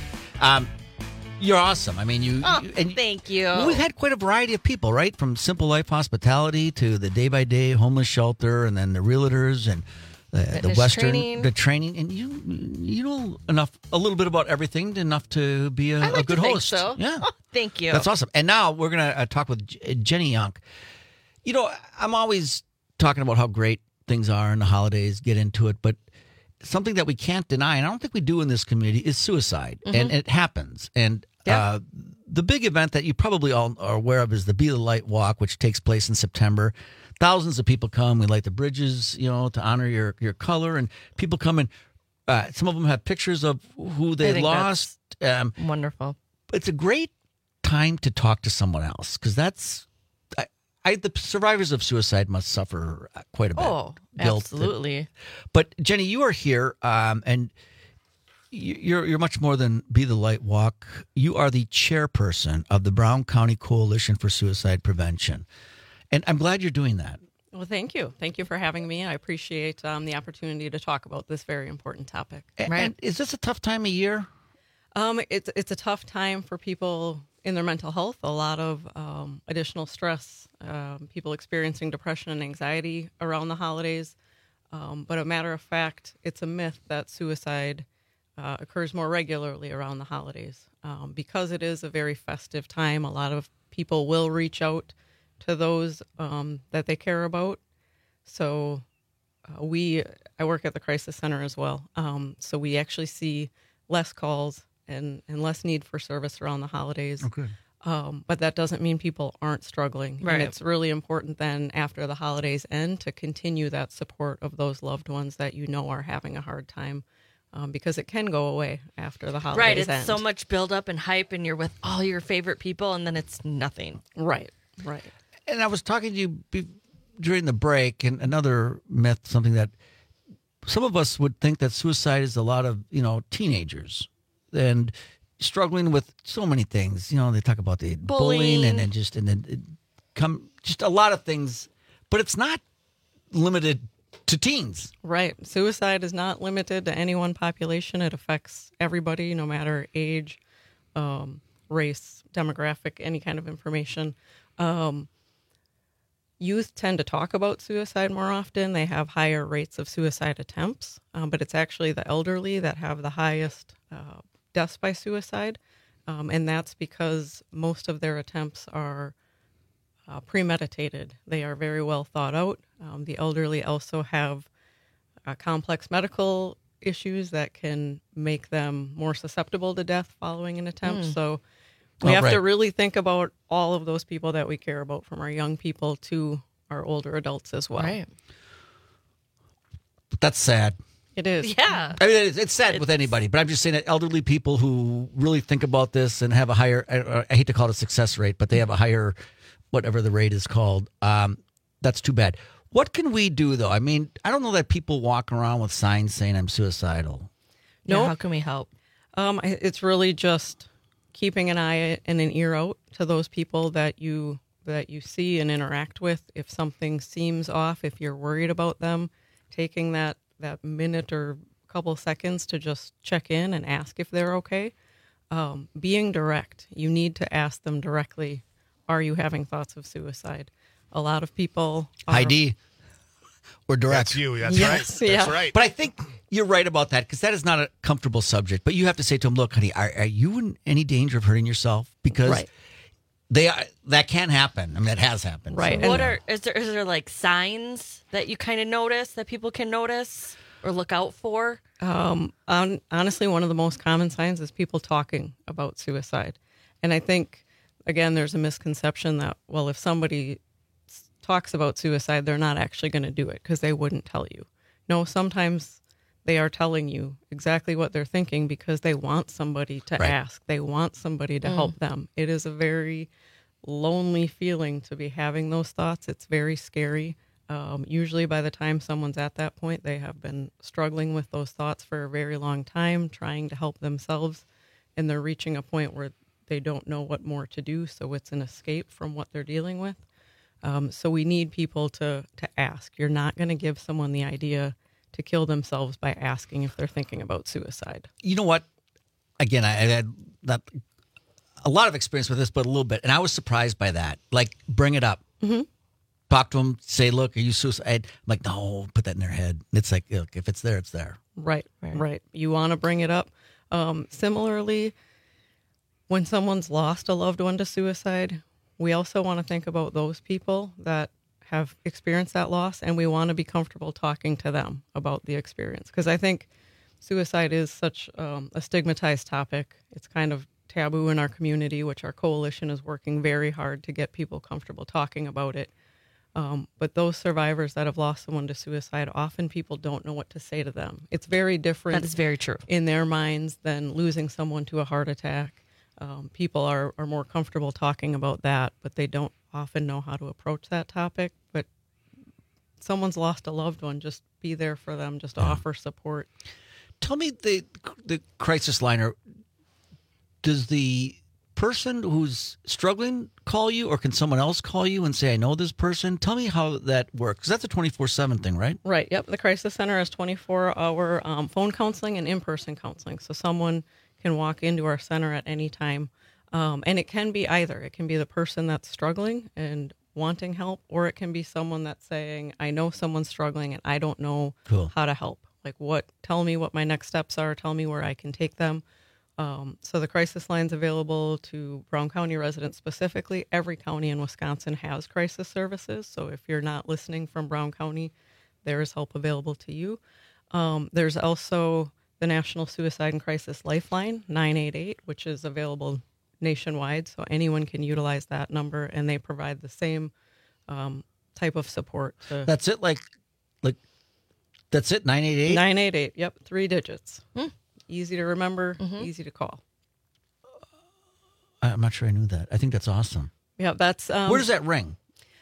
You're awesome. I mean, thank you. Well, we've had quite a variety of people, right? From Simple Life Hospitality to the day-by-day homeless shelter, and then the realtors and the Western, the training. And you know a little bit about everything, enough to be a good host. So. Yeah. Oh, thank you. That's awesome. And now we're going to talk with Jenny Young. You know, I'm always talking about how great things are in the holidays, get into it, but something that we can't deny, and I don't think we do in this community, is suicide. Mm-hmm. And it happens. And the big event that you probably all are aware of is the Be the Light Walk, which takes place in September. Thousands of people come. We light the bridges, to honor your color. And people come and some of them have pictures of who they lost. Wonderful. It's a great time to talk to someone else, because that's... the survivors of suicide must suffer quite a bit. Oh, guilt. absolutely. But Jenny, you are here, and you're much more than Be the Light Walk. You are the chairperson of the Brown County Coalition for Suicide Prevention, and I'm glad you're doing that. Well, thank you. Thank you for having me. I appreciate the opportunity to talk about this very important topic. And is this a tough time of year? It's a tough time for people in their mental health. A lot of additional stress. People experiencing depression and anxiety around the holidays. But a matter of fact, it's a myth that suicide occurs more regularly around the holidays. Because it is a very festive time, a lot of people will reach out to those that they care about. So I work at the Crisis Center as well. So we actually see less calls and less need for service around the holidays. Okay. But that doesn't mean people aren't struggling. Right. And it's really important then after the holidays end to continue that support of those loved ones that are having a hard time, because it can go away after the holidays Right. It's end. so much build up and hype, and you're with all your favorite people, and then it's nothing. Right. And I was talking to you during the break, and another myth, something that some of us would think that suicide is a lot of, teenagers and struggling with so many things. They talk about the bullying and just a lot of things, but it's not limited to teens. Right. Suicide is not limited to any one population. It affects everybody, no matter age, race, demographic, any kind of information. Youth tend to talk about suicide more often. They have higher rates of suicide attempts, but it's actually the elderly that have the highest deaths by suicide, and that's because most of their attempts are premeditated. They are very well thought out. The elderly also have complex medical issues that can make them more susceptible to death following an attempt. So we have to really think about all of those people that we care about, from our young people to our older adults as well. Right. But that's sad. It is. Yeah. I mean, it's sad with anybody, but I'm just saying that elderly people who really think about this and have a higher, I hate to call it a success rate, but they have a higher, whatever the rate is called, that's too bad. What can we do, though? I mean, I don't know that people walk around with signs saying I'm suicidal. No. How can we help? It's really just keeping an eye and an ear out to those people that you see and interact with. If something seems off, if you're worried about them, taking that minute or couple seconds to just check in and ask if they're okay. Being direct. You need to ask them directly, are you having thoughts of suicide? A lot of people are... ID. Or direct. That's you. That's Yes, right. yeah. That's right. But I think you're right about that, because that is not a comfortable subject. But you have to say to them, look, honey, are you in any danger of hurting yourself? Because that can happen. I mean, that has happened. Right. So. Is there like signs that you kind of notice that people can notice or look out for? Honestly, one of the most common signs is people talking about suicide. And I think Again, there's a misconception that, well, if somebody talks about suicide, they're not actually going to do it because they wouldn't tell you. No, sometimes they are telling you exactly what they're thinking because they want somebody to ask. They want somebody to help them. It is a very lonely feeling to be having those thoughts. It's very scary. Usually by the time someone's at that point, they have been struggling with those thoughts for a very long time, trying to help themselves, and they're reaching a point where they don't know what more to do, so it's an escape from what they're dealing with. So we need people to ask. You're not going to give someone the idea to kill themselves by asking if they're thinking about suicide. You know what? Again, I had not a lot of experience with this, but a little bit, and I was surprised by that. Like, bring it up. Mm-hmm. Talk to them, say, look, are you suicide? I'm like, no, put that in their head. It's like, look, if it's there, it's there. Right. You want to bring it up. Similarly, when someone's lost a loved one to suicide, we also want to think about those people that have experienced that loss, and we want to be comfortable talking to them about the experience. Because I think suicide is such a stigmatized topic. It's kind of taboo in our community, which our coalition is working very hard to get people comfortable talking about it. But those survivors that have lost someone to suicide, often people don't know what to say to them. It's very different. That is very true. In their minds than losing someone to a heart attack. People are more comfortable talking about that, but they don't often know how to approach that topic. But someone's lost a loved one, just be there for them, just offer support. Tell me the crisis liner, does the person who's struggling call you, or can someone else call you and say, I know this person? Tell me how that works. That's a 24/7 thing, right? Right. Yep. The Crisis Center has 24-hour phone counseling and in-person counseling. So someone can walk into our center at any time. And it can be either. It can be the person that's struggling and wanting help, or it can be someone that's saying, I know someone's struggling and I don't know how to help. Like, tell me what my next steps are. Tell me where I can take them. So the crisis line's available to Brown County residents specifically. Every county in Wisconsin has crisis services. So if you're not listening from Brown County, there is help available to you. There's also the National Suicide and Crisis Lifeline, 988, which is available nationwide. So anyone can utilize that number, and they provide the same type of support. That's it? Like that's it, 988? 988, yep, 3 digits. Easy to remember, easy to call. I'm not sure I knew that. I think that's awesome. Yeah, that's... where does that ring?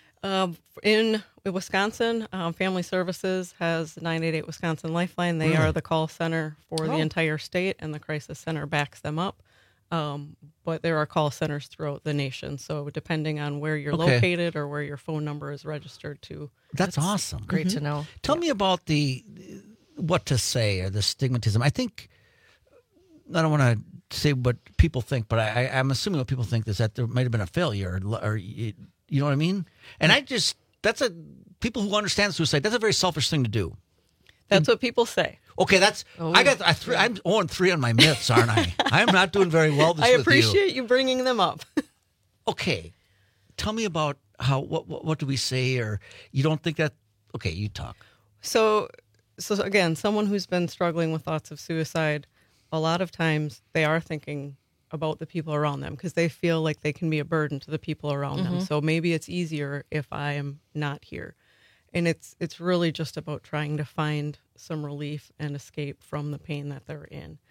In Wisconsin, Family Services has 988 Wisconsin Lifeline. They are the call center for the entire state, and the Crisis Center backs them up. But there are call centers throughout the nation. So depending on where you're located or where your phone number is registered to. That's awesome. Great to know. Tell me about what to say or the stigmatism. I think... I don't want to say what people think, but I'm assuming what people think is that there might have been a failure, or you know what I mean? And people who understand suicide, that's a very selfish thing to do. That's what people say. Okay, I'm 0-3 on my myths, aren't I? I'm not doing very well this I appreciate you bringing them up. Okay, tell me about what do we say, or you don't think that? Okay, you talk. So again, someone who's been struggling with thoughts of suicide, a lot of times they are thinking about the people around them because they feel like they can be a burden to the people around them. So maybe it's easier if I am not here. And it's really just about trying to find some relief and escape from the pain that they're in.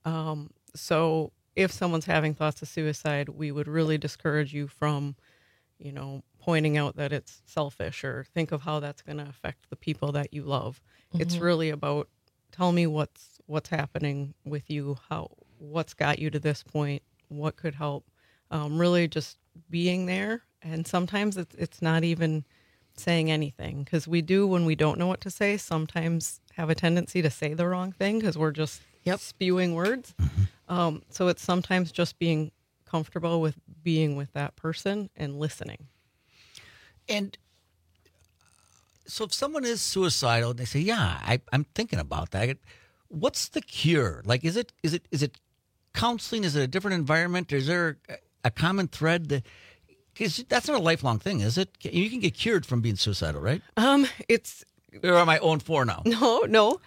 So if someone's having thoughts of suicide, we would really discourage you from, pointing out that it's selfish or think of how that's going to affect the people that you love. It's really about, tell me what's happening with you, what's got you to this point, what could help. Really just being there. And sometimes it's not even saying anything, because we do, when we don't know what to say, sometimes have a tendency to say the wrong thing because we're just spewing words. So it's sometimes just being comfortable with being with that person and listening. And so if someone is suicidal, they say, yeah, I'm thinking about that. What's the cure? Like, is it counseling? Is it a different environment? Is there a common thread? Because that's not a lifelong thing, is it? You can get cured from being suicidal, right? It's. Or am I 0-4 now?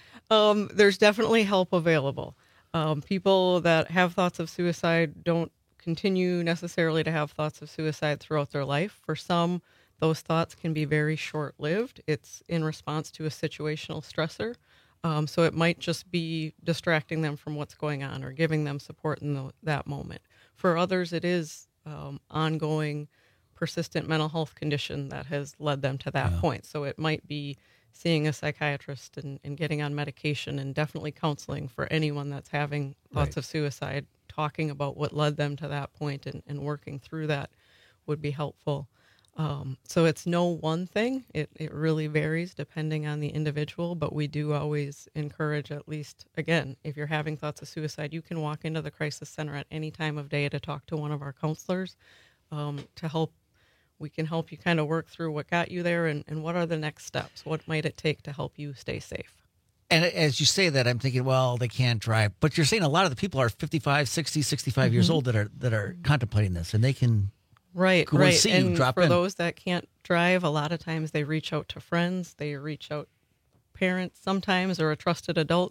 No. There's definitely help available. People that have thoughts of suicide don't continue necessarily to have thoughts of suicide throughout their life. For some, those thoughts can be very short-lived. It's in response to a situational stressor. So it might just be distracting them from what's going on or giving them support in that moment. For others, it is ongoing, persistent mental health condition that has led them to that point. So it might be seeing a psychiatrist and getting on medication, and definitely counseling for anyone that's having thoughts of suicide. Talking about what led them to that point and working through that would be helpful. So it's no one thing. It really varies depending on the individual, but we do always encourage, at least, again, if you're having thoughts of suicide, you can walk into the crisis center at any time of day to talk to one of our counselors to help. We can help you kind of work through what got you there and what are the next steps. What might it take to help you stay safe? And as you say that, I'm thinking, well, they can't drive. But you're saying a lot of the people are 55, 60, 65 years old that are contemplating this, and they can right. see and you drop for in. Those that can't drive, a lot of times they reach out to friends, they reach out parents sometimes, or a trusted adult,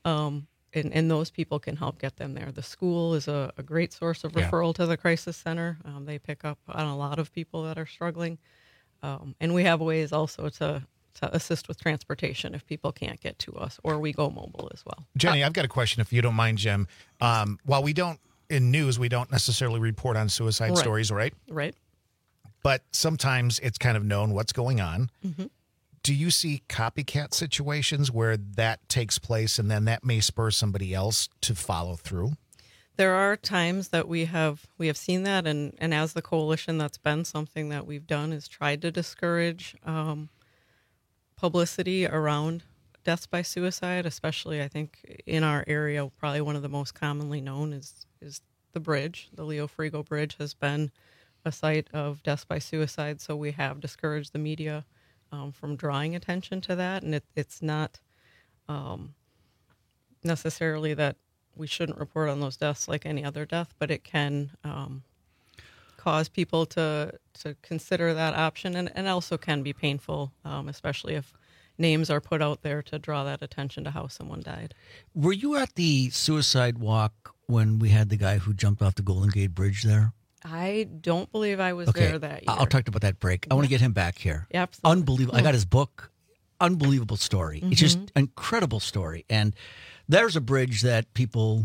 and those people can help get them there. The school is a great source of referral to the crisis center. They pick up on a lot of people that are struggling, and we have ways also to assist with transportation if people can't get to us, or we go mobile as well. Jenny, I've got a question, if you don't mind, Jim. While we don't, in news, we don't necessarily report on suicide stories, right? Right. But sometimes it's kind of known what's going on. Mm-hmm. Do you see copycat situations where that takes place and then that may spur somebody else to follow through? There are times that we have seen that, and as the coalition, that's been something that we've done, is tried to discourage publicity around deaths by suicide, especially I think in our area. Probably one of the most commonly known is the bridge. The Leo Frigo Bridge has been a site of deaths by suicide, so we have discouraged the media from drawing attention to that. And it's not necessarily that we shouldn't report on those deaths like any other death, but it can cause people to consider that option, and also can be painful, especially if names are put out there to draw that attention to how someone died. Were you at the suicide walk when we had the guy who jumped off the Golden Gate Bridge there? I don't believe I was there that year. I'll talk about that break. I want to get him back here. Yeah, absolutely. Unbelievable. I got his book. Unbelievable story. Mm-hmm. It's just an incredible story. And there's a bridge that people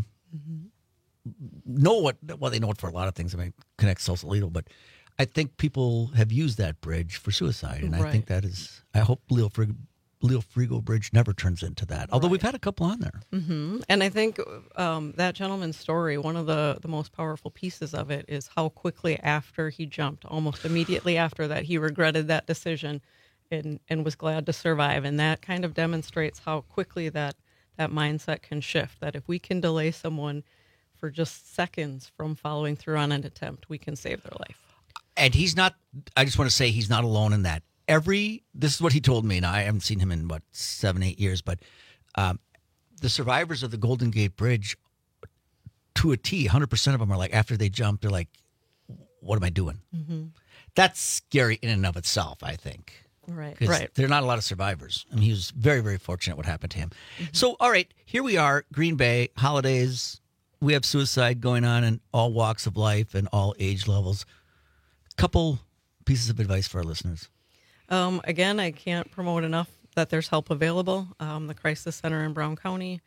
know they know it for a lot of things. I mean, connects Sausalito, but I think people have used that bridge for suicide. And I think that is, I hope Leo Frigo Bridge never turns into that. Although we've had a couple on there. Mm-hmm. And I think that gentleman's story, one of the most powerful pieces of it is how quickly after he jumped, almost immediately after that, he regretted that decision and was glad to survive. And that kind of demonstrates how quickly that mindset can shift, that if we can delay someone for just seconds from following through on an attempt, we can save their life. And he's not, I just want to say he's not alone in that. This is what he told me. Now, I haven't seen him in, 7-8 years, but the survivors of the Golden Gate Bridge, to a T, 100% of them are like, after they jump, they're like, what am I doing? Mm-hmm. That's scary in and of itself, I think. Right. There are not a lot of survivors. I mean, he was very, very fortunate what happened to him. Mm-hmm. So, all right, here we are, Green Bay, holidays. We have suicide going on in all walks of life and all age levels. Couple pieces of advice for our listeners. Again, I can't promote enough that there's help available. The Crisis Center in Brown County,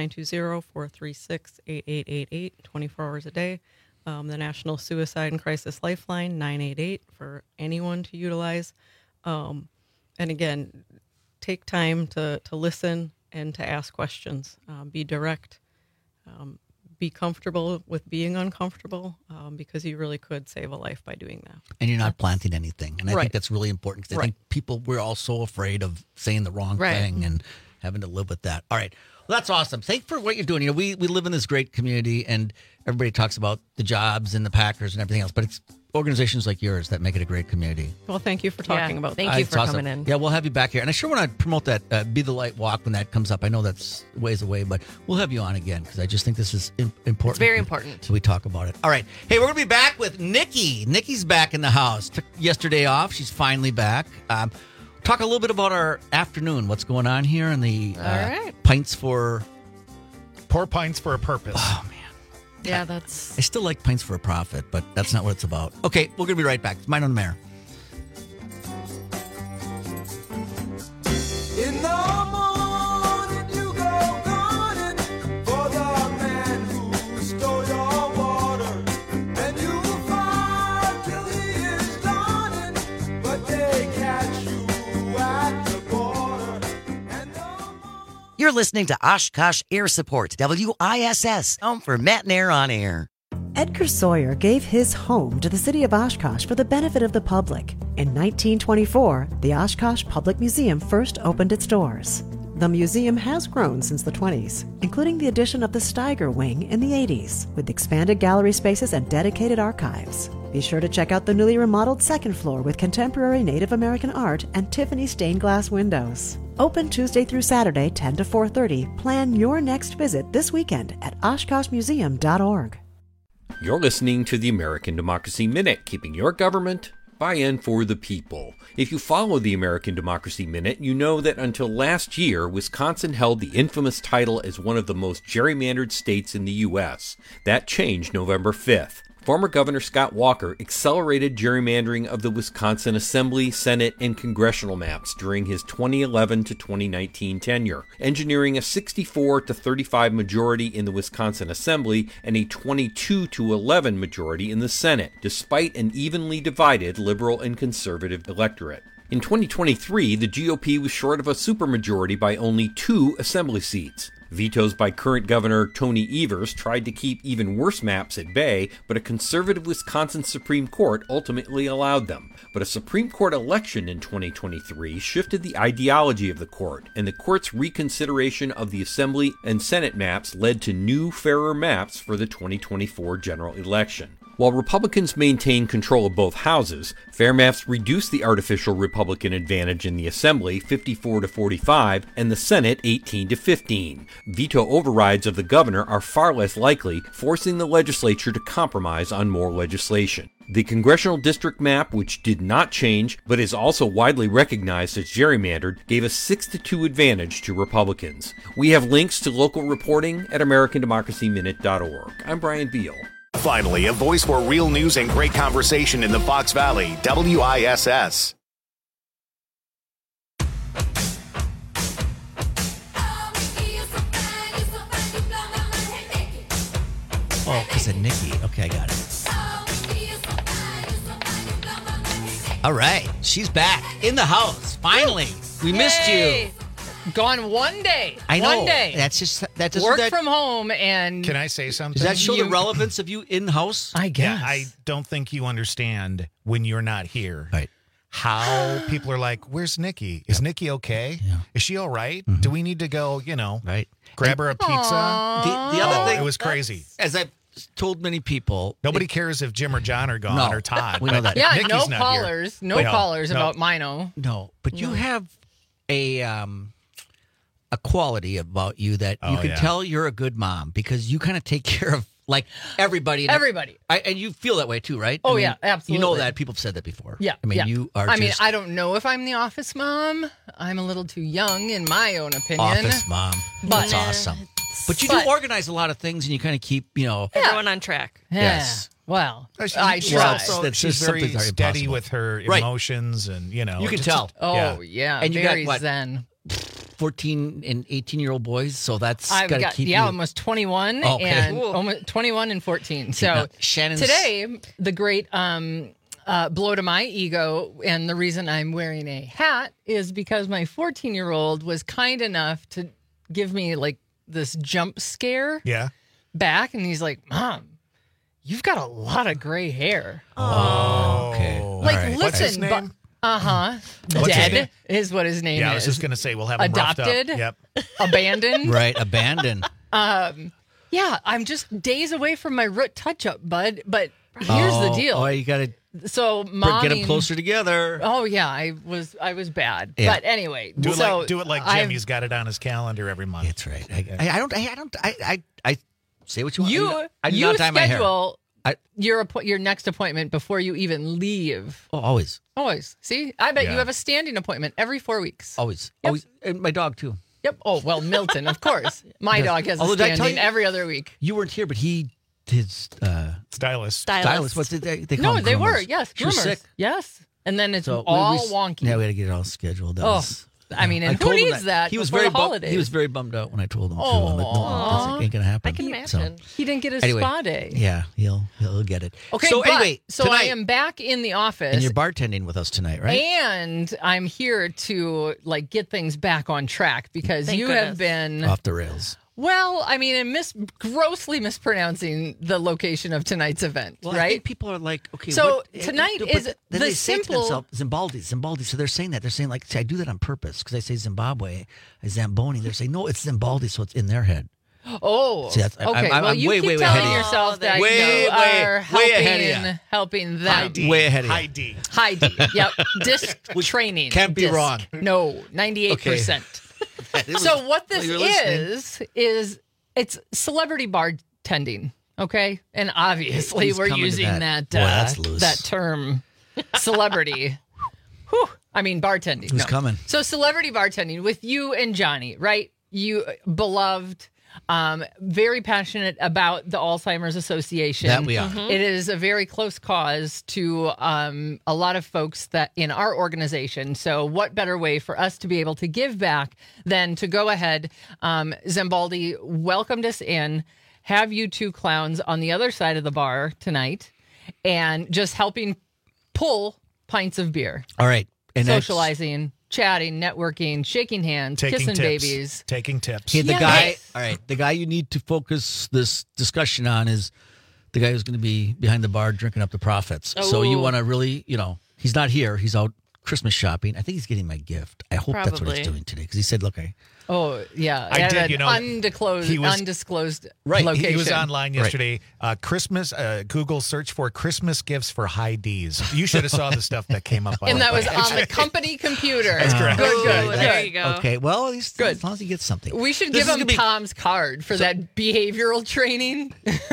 920-436-8888, 24 hours a day. The National Suicide and Crisis Lifeline, 988, for anyone to utilize. And again, take time to listen and to ask questions. Be direct. Be comfortable with being uncomfortable, because you really could save a life by doing that. And you're not planting anything. And I think that's really important, because I think we're all so afraid of saying the wrong thing and having to live with that. All right. Well, that's awesome. Thanks for what you're doing. You know, we live in this great community, and everybody talks about the jobs and the Packers and everything else, but it's organizations like yours that make it a great community. Well, thank you for talking about that. Thank you for coming in. Yeah, we'll have you back here. And I sure want to promote that Be the Light walk when that comes up. I know that's ways away, but we'll have you on again, because I just think this is important. It's very important. So we talk about it. All right. Hey, we're going to be back with Nikki. Nikki's back in the house. Took yesterday off. She's finally back. Talk a little bit about our afternoon, what's going on here, and the Pints for... Pour Pints for a Purpose. Oh, man. Yeah, that's... I still like Pints for a Profit, but that's not what it's about. Okay, we're going to be right back. It's Mine on the Mayor. In the morning you go gunning for the man who stole your water, and you fight till he is done, but they catch you at the border. You're listening to Oshkosh Air Support, WISS, home for Matt and Air on Air. Edgar Sawyer gave his home to the city of Oshkosh for the benefit of the public. In 1924, the Oshkosh Public Museum first opened its doors. The museum has grown since the 20s, including the addition of the Steiger Wing in the 80s, with expanded gallery spaces and dedicated archives. Be sure to check out the newly remodeled second floor with contemporary Native American art and Tiffany stained glass windows. Open Tuesday through Saturday, 10 to 4:30. Plan your next visit this weekend at OshkoshMuseum.org. You're listening to the American Democracy Minute, keeping your government by and for the people. If you follow the American Democracy Minute, you know that until last year, Wisconsin held the infamous title as one of the most gerrymandered states in the U.S. That changed November 5th. Former Governor Scott Walker accelerated gerrymandering of the Wisconsin Assembly, Senate, and congressional maps during his 2011 to 2019 tenure, engineering a 64-35 majority in the Wisconsin Assembly and a 22-11 majority in the Senate, despite an evenly divided liberal and conservative electorate. In 2023, the GOP was short of a supermajority by only 2 assembly seats. Vetoes by current Governor Tony Evers tried to keep even worse maps at bay, but a conservative Wisconsin Supreme Court ultimately allowed them. But a Supreme Court election in 2023 shifted the ideology of the court, and the court's reconsideration of the Assembly and Senate maps led to new, fairer maps for the 2024 general election. While Republicans maintain control of both houses, fair maps reduced the artificial Republican advantage in the Assembly 54-45 and the Senate 18-15. Veto overrides of the governor are far less likely, forcing the legislature to compromise on more legislation. The congressional district map, which did not change but is also widely recognized as gerrymandered, gave a 6-2 advantage to Republicans. We have links to local reporting at AmericanDemocracyMinute.org. I'm Brian Beal. Finally, a voice for real news and great conversation in the Fox Valley, WISS. Oh, because of Nikki. Okay, I got it. All right, she's back in the house. Finally, we missed you. Gone one day. I know. One day. That's just that. Work from home, and can I say something? Does that show the relevance of you in house? I guess. Yeah, I don't think you understand when you're not here. Right. How people are like, "Where's Nikki? Is Nikki okay? Yeah. Is she all right? Mm-hmm. Do we need to go? Right. Grab her a pizza." The other thing, it was crazy. As I've told many people, nobody cares if Jim or John are gone or Todd. We know that. Yeah, Nikki's no callers. No callers about Mino. No, but you have a quality about you that you can tell you're a good mom because you kind of take care of like everybody. Everybody. And you feel that way too, right? Oh, yeah, absolutely. You know that. People have said that before. Yeah. I mean, you are I don't know if I'm the office mom. I'm a little too young in my own opinion. Office mom. That's awesome. But you do organize a lot of things and you kind of keep, everyone on track. Yeah. Yes. Well, I try. She's very steady with her emotions and, You can tell. Yeah. And you very got what? zen. 14 and 18-year-old boys, so that's I've got to got keep you. almost 21 and almost 21 and 14. So today, the great blow to my ego, and the reason I'm wearing a hat is because my 14-year-old was kind enough to give me like this jump scare back, and he's like, "Mom, you've got a lot of gray hair." Oh, okay. Like, listen, what's his name? Dead is what his name is. Yeah, I was just going to say, we'll have him adopted, roughed up. Yep. Abandoned. Right, abandoned. Yeah, I'm just days away from my root touch-up, bud. But here's the deal. Oh, you got to get them closer together. Oh, yeah, I was bad. Yeah. But anyway. Do it like Jim. He's got it on his calendar every month. That's right. I say what you want. You schedule your next appointment before you even leave. Oh, always. Always. See? I bet you have a standing appointment every 4 weeks. Always. Yep. Always. And my dog, too. Yep. Oh, well, Milton, of course. My dog has a standing every other week. You weren't here, but he his stylist. What's it? They call No, them they groomers. were. Yes, She was groomers. sick. Yes, and then it's So all we wonky. Yeah, we had to get it all scheduled. That Oh, was, I mean, and I who told him needs that He was before very the holidays? He was very bummed out when I told him. Too. I'm like, no, this ain't gonna happen. I can imagine. He didn't get his Anyway, spa day. Yeah, he'll get it. Okay, So but, anyway, so tonight, I am back in the office. and you're bartending with us tonight, right? And I'm here to like get things back on track because Thank you goodness. have been Off the rails. Well, I mean, and grossly mispronouncing the location of tonight's event, Well, I right? think people are like, okay. So what, tonight but is then the they say to simple. themselves, Zimbaldi. So they're saying that. They're saying, like, see, I do that on purpose because I say Zimbabwe, Zamboni. They're saying, no, it's Zimbaldi, so it's in their head. Oh, See, that's- okay. I'm well, you way, keep way telling ahead of you. yourself that Way, you way, are way ahead of you. helping them. High D. Way ahead of you. High D. High D. Yep. Disc training. Can't be Disc. wrong. No, 98%. So what this you're listening. is it's celebrity bartending, okay? And obviously Who's we're coming to using that? that Boy, that's loose. that term, celebrity. Whew. I mean bartending. Who's coming? So celebrity bartending with you and Johnny, right? You beloved, very passionate about the Alzheimer's Association. That we are. It is a very close cause to a lot of folks that in our organization. So what better way for us to be able to give back than to go ahead? Zimbaldi welcomed us in, have you two clowns on the other side of the bar tonight, and just helping pull pints of beer. All right. And socializing, chatting, networking, shaking hands, kissing babies. Taking tips. Okay, the Yes. guy. All right, the guy you need to focus this discussion on is the guy who's going to be behind the bar drinking up the profits. So you Oh. want to really, he's not here. He's out Christmas shopping. I think he's getting my gift. I hope that's what Probably. he's doing today because he said, "Look, Oh, yeah. I At did, an undisclosed Right. location. He was online yesterday. Christmas, Google search for Christmas gifts for high D's. You should have saw the stuff that came up. And that was on the company computer. That's correct. Good. There you go. Okay, well, at least Good. as long as he gets something. We should This give is him gonna be- Tom's card for that behavioral training.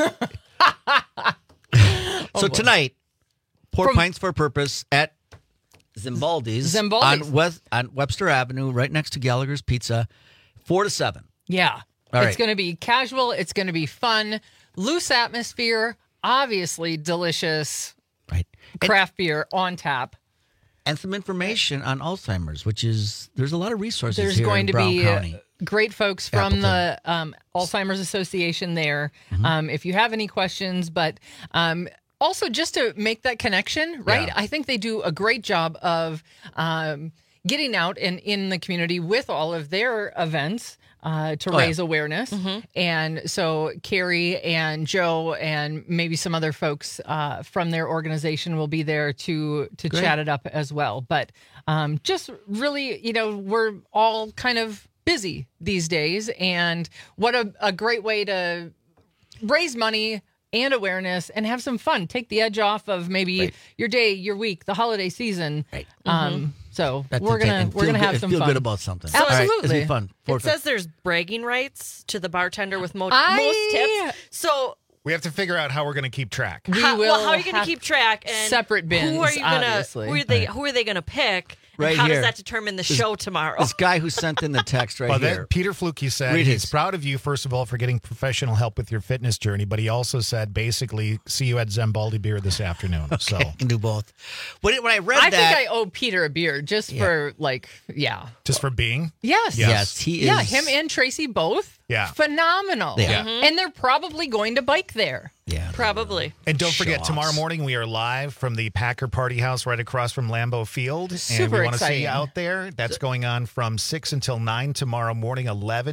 So tonight, pour From- pints for a purpose at Zimbaldi's, on Webster Avenue, right next to Gallagher's Pizza, 4 to 7. Yeah. All It's right. going to be casual. It's going to be fun. Loose atmosphere. Obviously delicious. Right. Craft beer on tap. And some information on Alzheimer's, which is, there's a lot of resources There's here going in to Brown be County. great folks from the Alzheimer's Association there. If you have any questions, but also just to make that connection, right? Yeah. I think they do a great job of getting out and in the community with all of their events. To raise awareness. And so Carrie and Joe and maybe some other folks from their organization will be there to chat it up as well. But just really, we're all kind of busy these days. And what a great way to raise money and awareness and have some fun. Take the edge off of maybe your day, your week, the holiday season. Right. So That's we're the thing. gonna And we're gonna feel have good- some feel fun. good about something. Absolutely, All right, it'll be fun. It says there's bragging rights to the bartender with most tips. So We have to figure out how we're going to keep track. how are you going to have keep track? And separate bins, Who are you gonna? obviously. Who are they going to pick? Right and how here. does that determine the show tomorrow? This guy who sent in the text right Well, here. then Peter Fluke said Read he's his. proud of you, first of all, for getting professional help with your fitness journey, but he also said, basically, see you at Zimbaldi Beer this afternoon. So I can do both. When I read I that, think I owe Peter a beer just for just for being? Yes. Yes, he is. Yeah, him and Tracy both. Yeah. Phenomenal. Yeah. And they're probably going to bike there. Yeah. Probably. And don't forget, Show-offs. tomorrow morning we are live from the Packer Party House right across from Lambeau Field. And Super we want to see exciting. you out there. That's going on from 6 until 9 tomorrow morning,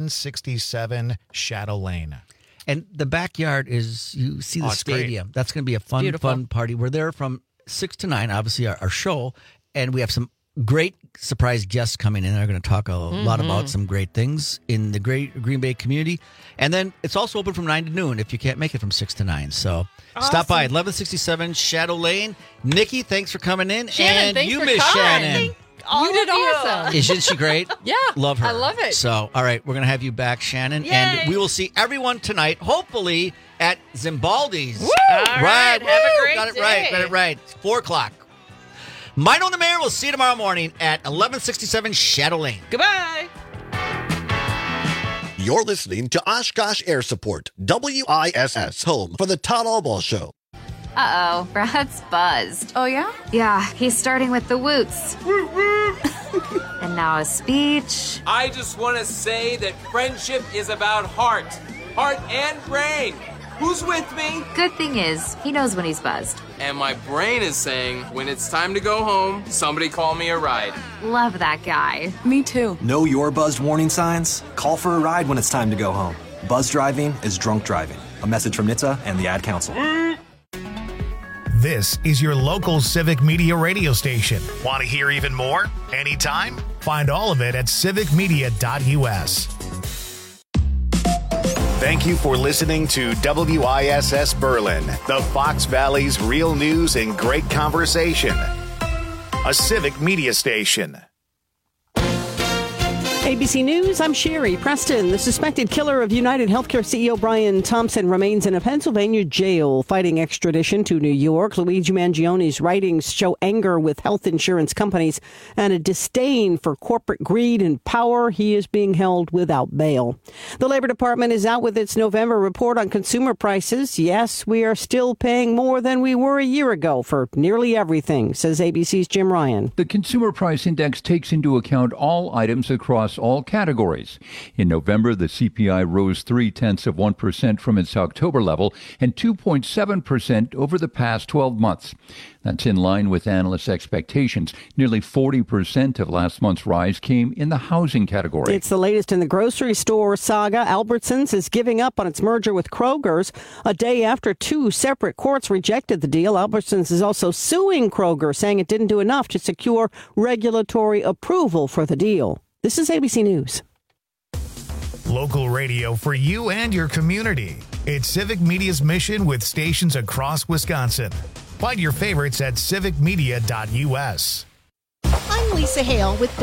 1167 Shadow Lane. And the backyard is, you see the Oh, it's great. stadium. That's going to be a fun party. We're there from 6 to 9, obviously, our show. And we have some great surprise guests coming in. They're going to talk a lot about some great things in the great Green Bay community. And then it's also open from 9 to noon if you can't make it from 6 to 9. So stop by 1167 Shadow Lane. Nikki, thanks for coming in. Shannon, and thanks you, for Miss coming. Shannon. You did awesome. Isn't she great? Yeah. Love her. I love it. So, all right, we're going to have you back, Shannon. Yay. And we will see everyone tonight, hopefully, at Zimbaldi's. All right. Have a great Got it day. right. Got it right. It's 4 o'clock. Mine on the Mayor. We'll see you tomorrow morning at 1167 Shadow Lane. Goodbye. You're listening to Oshkosh Air Support, WISS, home for the Todd Albaugh Show. Uh-oh, Brad's buzzed. Oh, yeah? Yeah, he's starting with the woots. And now a speech. I just want to say that friendship is about heart and brain. Who's with me? Good thing is, he knows when he's buzzed. And my brain is saying, when it's time to go home, somebody call me a ride. Love that guy. Me too. Know your buzzed warning signs? Call for a ride when it's time to go home. Buzz driving is drunk driving. A message from NHTSA and the Ad Council. This is your local Civic Media radio station. Want to hear even more? Anytime? Find all of it at civicmedia.us. Thank you for listening to WISS Berlin, the Fox Valley's real news and great conversation. A Civic Media station. ABC News, I'm Sherry Preston. The suspected killer of United Healthcare CEO Brian Thompson remains in a Pennsylvania jail fighting extradition to New York. Luigi Mangione's writings show anger with health insurance companies and a disdain for corporate greed and power. He is being held without bail. The Labor Department is out with its November report on consumer prices. Yes, we are still paying more than we were a year ago for nearly everything, says ABC's Jim Ryan. The Consumer Price Index takes into account all items across all categories. In November, the CPI rose 0.3% from its October level and 2.7% over the past 12 months. That's in line with analysts' expectations. Nearly 40% of last month's rise came in the housing category. It's the latest in the grocery store saga. Albertsons is giving up on its merger with Kroger's a day after two separate courts rejected the deal. Albertsons is also suing Kroger, saying it didn't do enough to secure regulatory approval for the deal. This is ABC News. Local radio for you and your community. It's Civic Media's mission with stations across Wisconsin. Find your favorites at civicmedia.us. I'm Lisa Hale with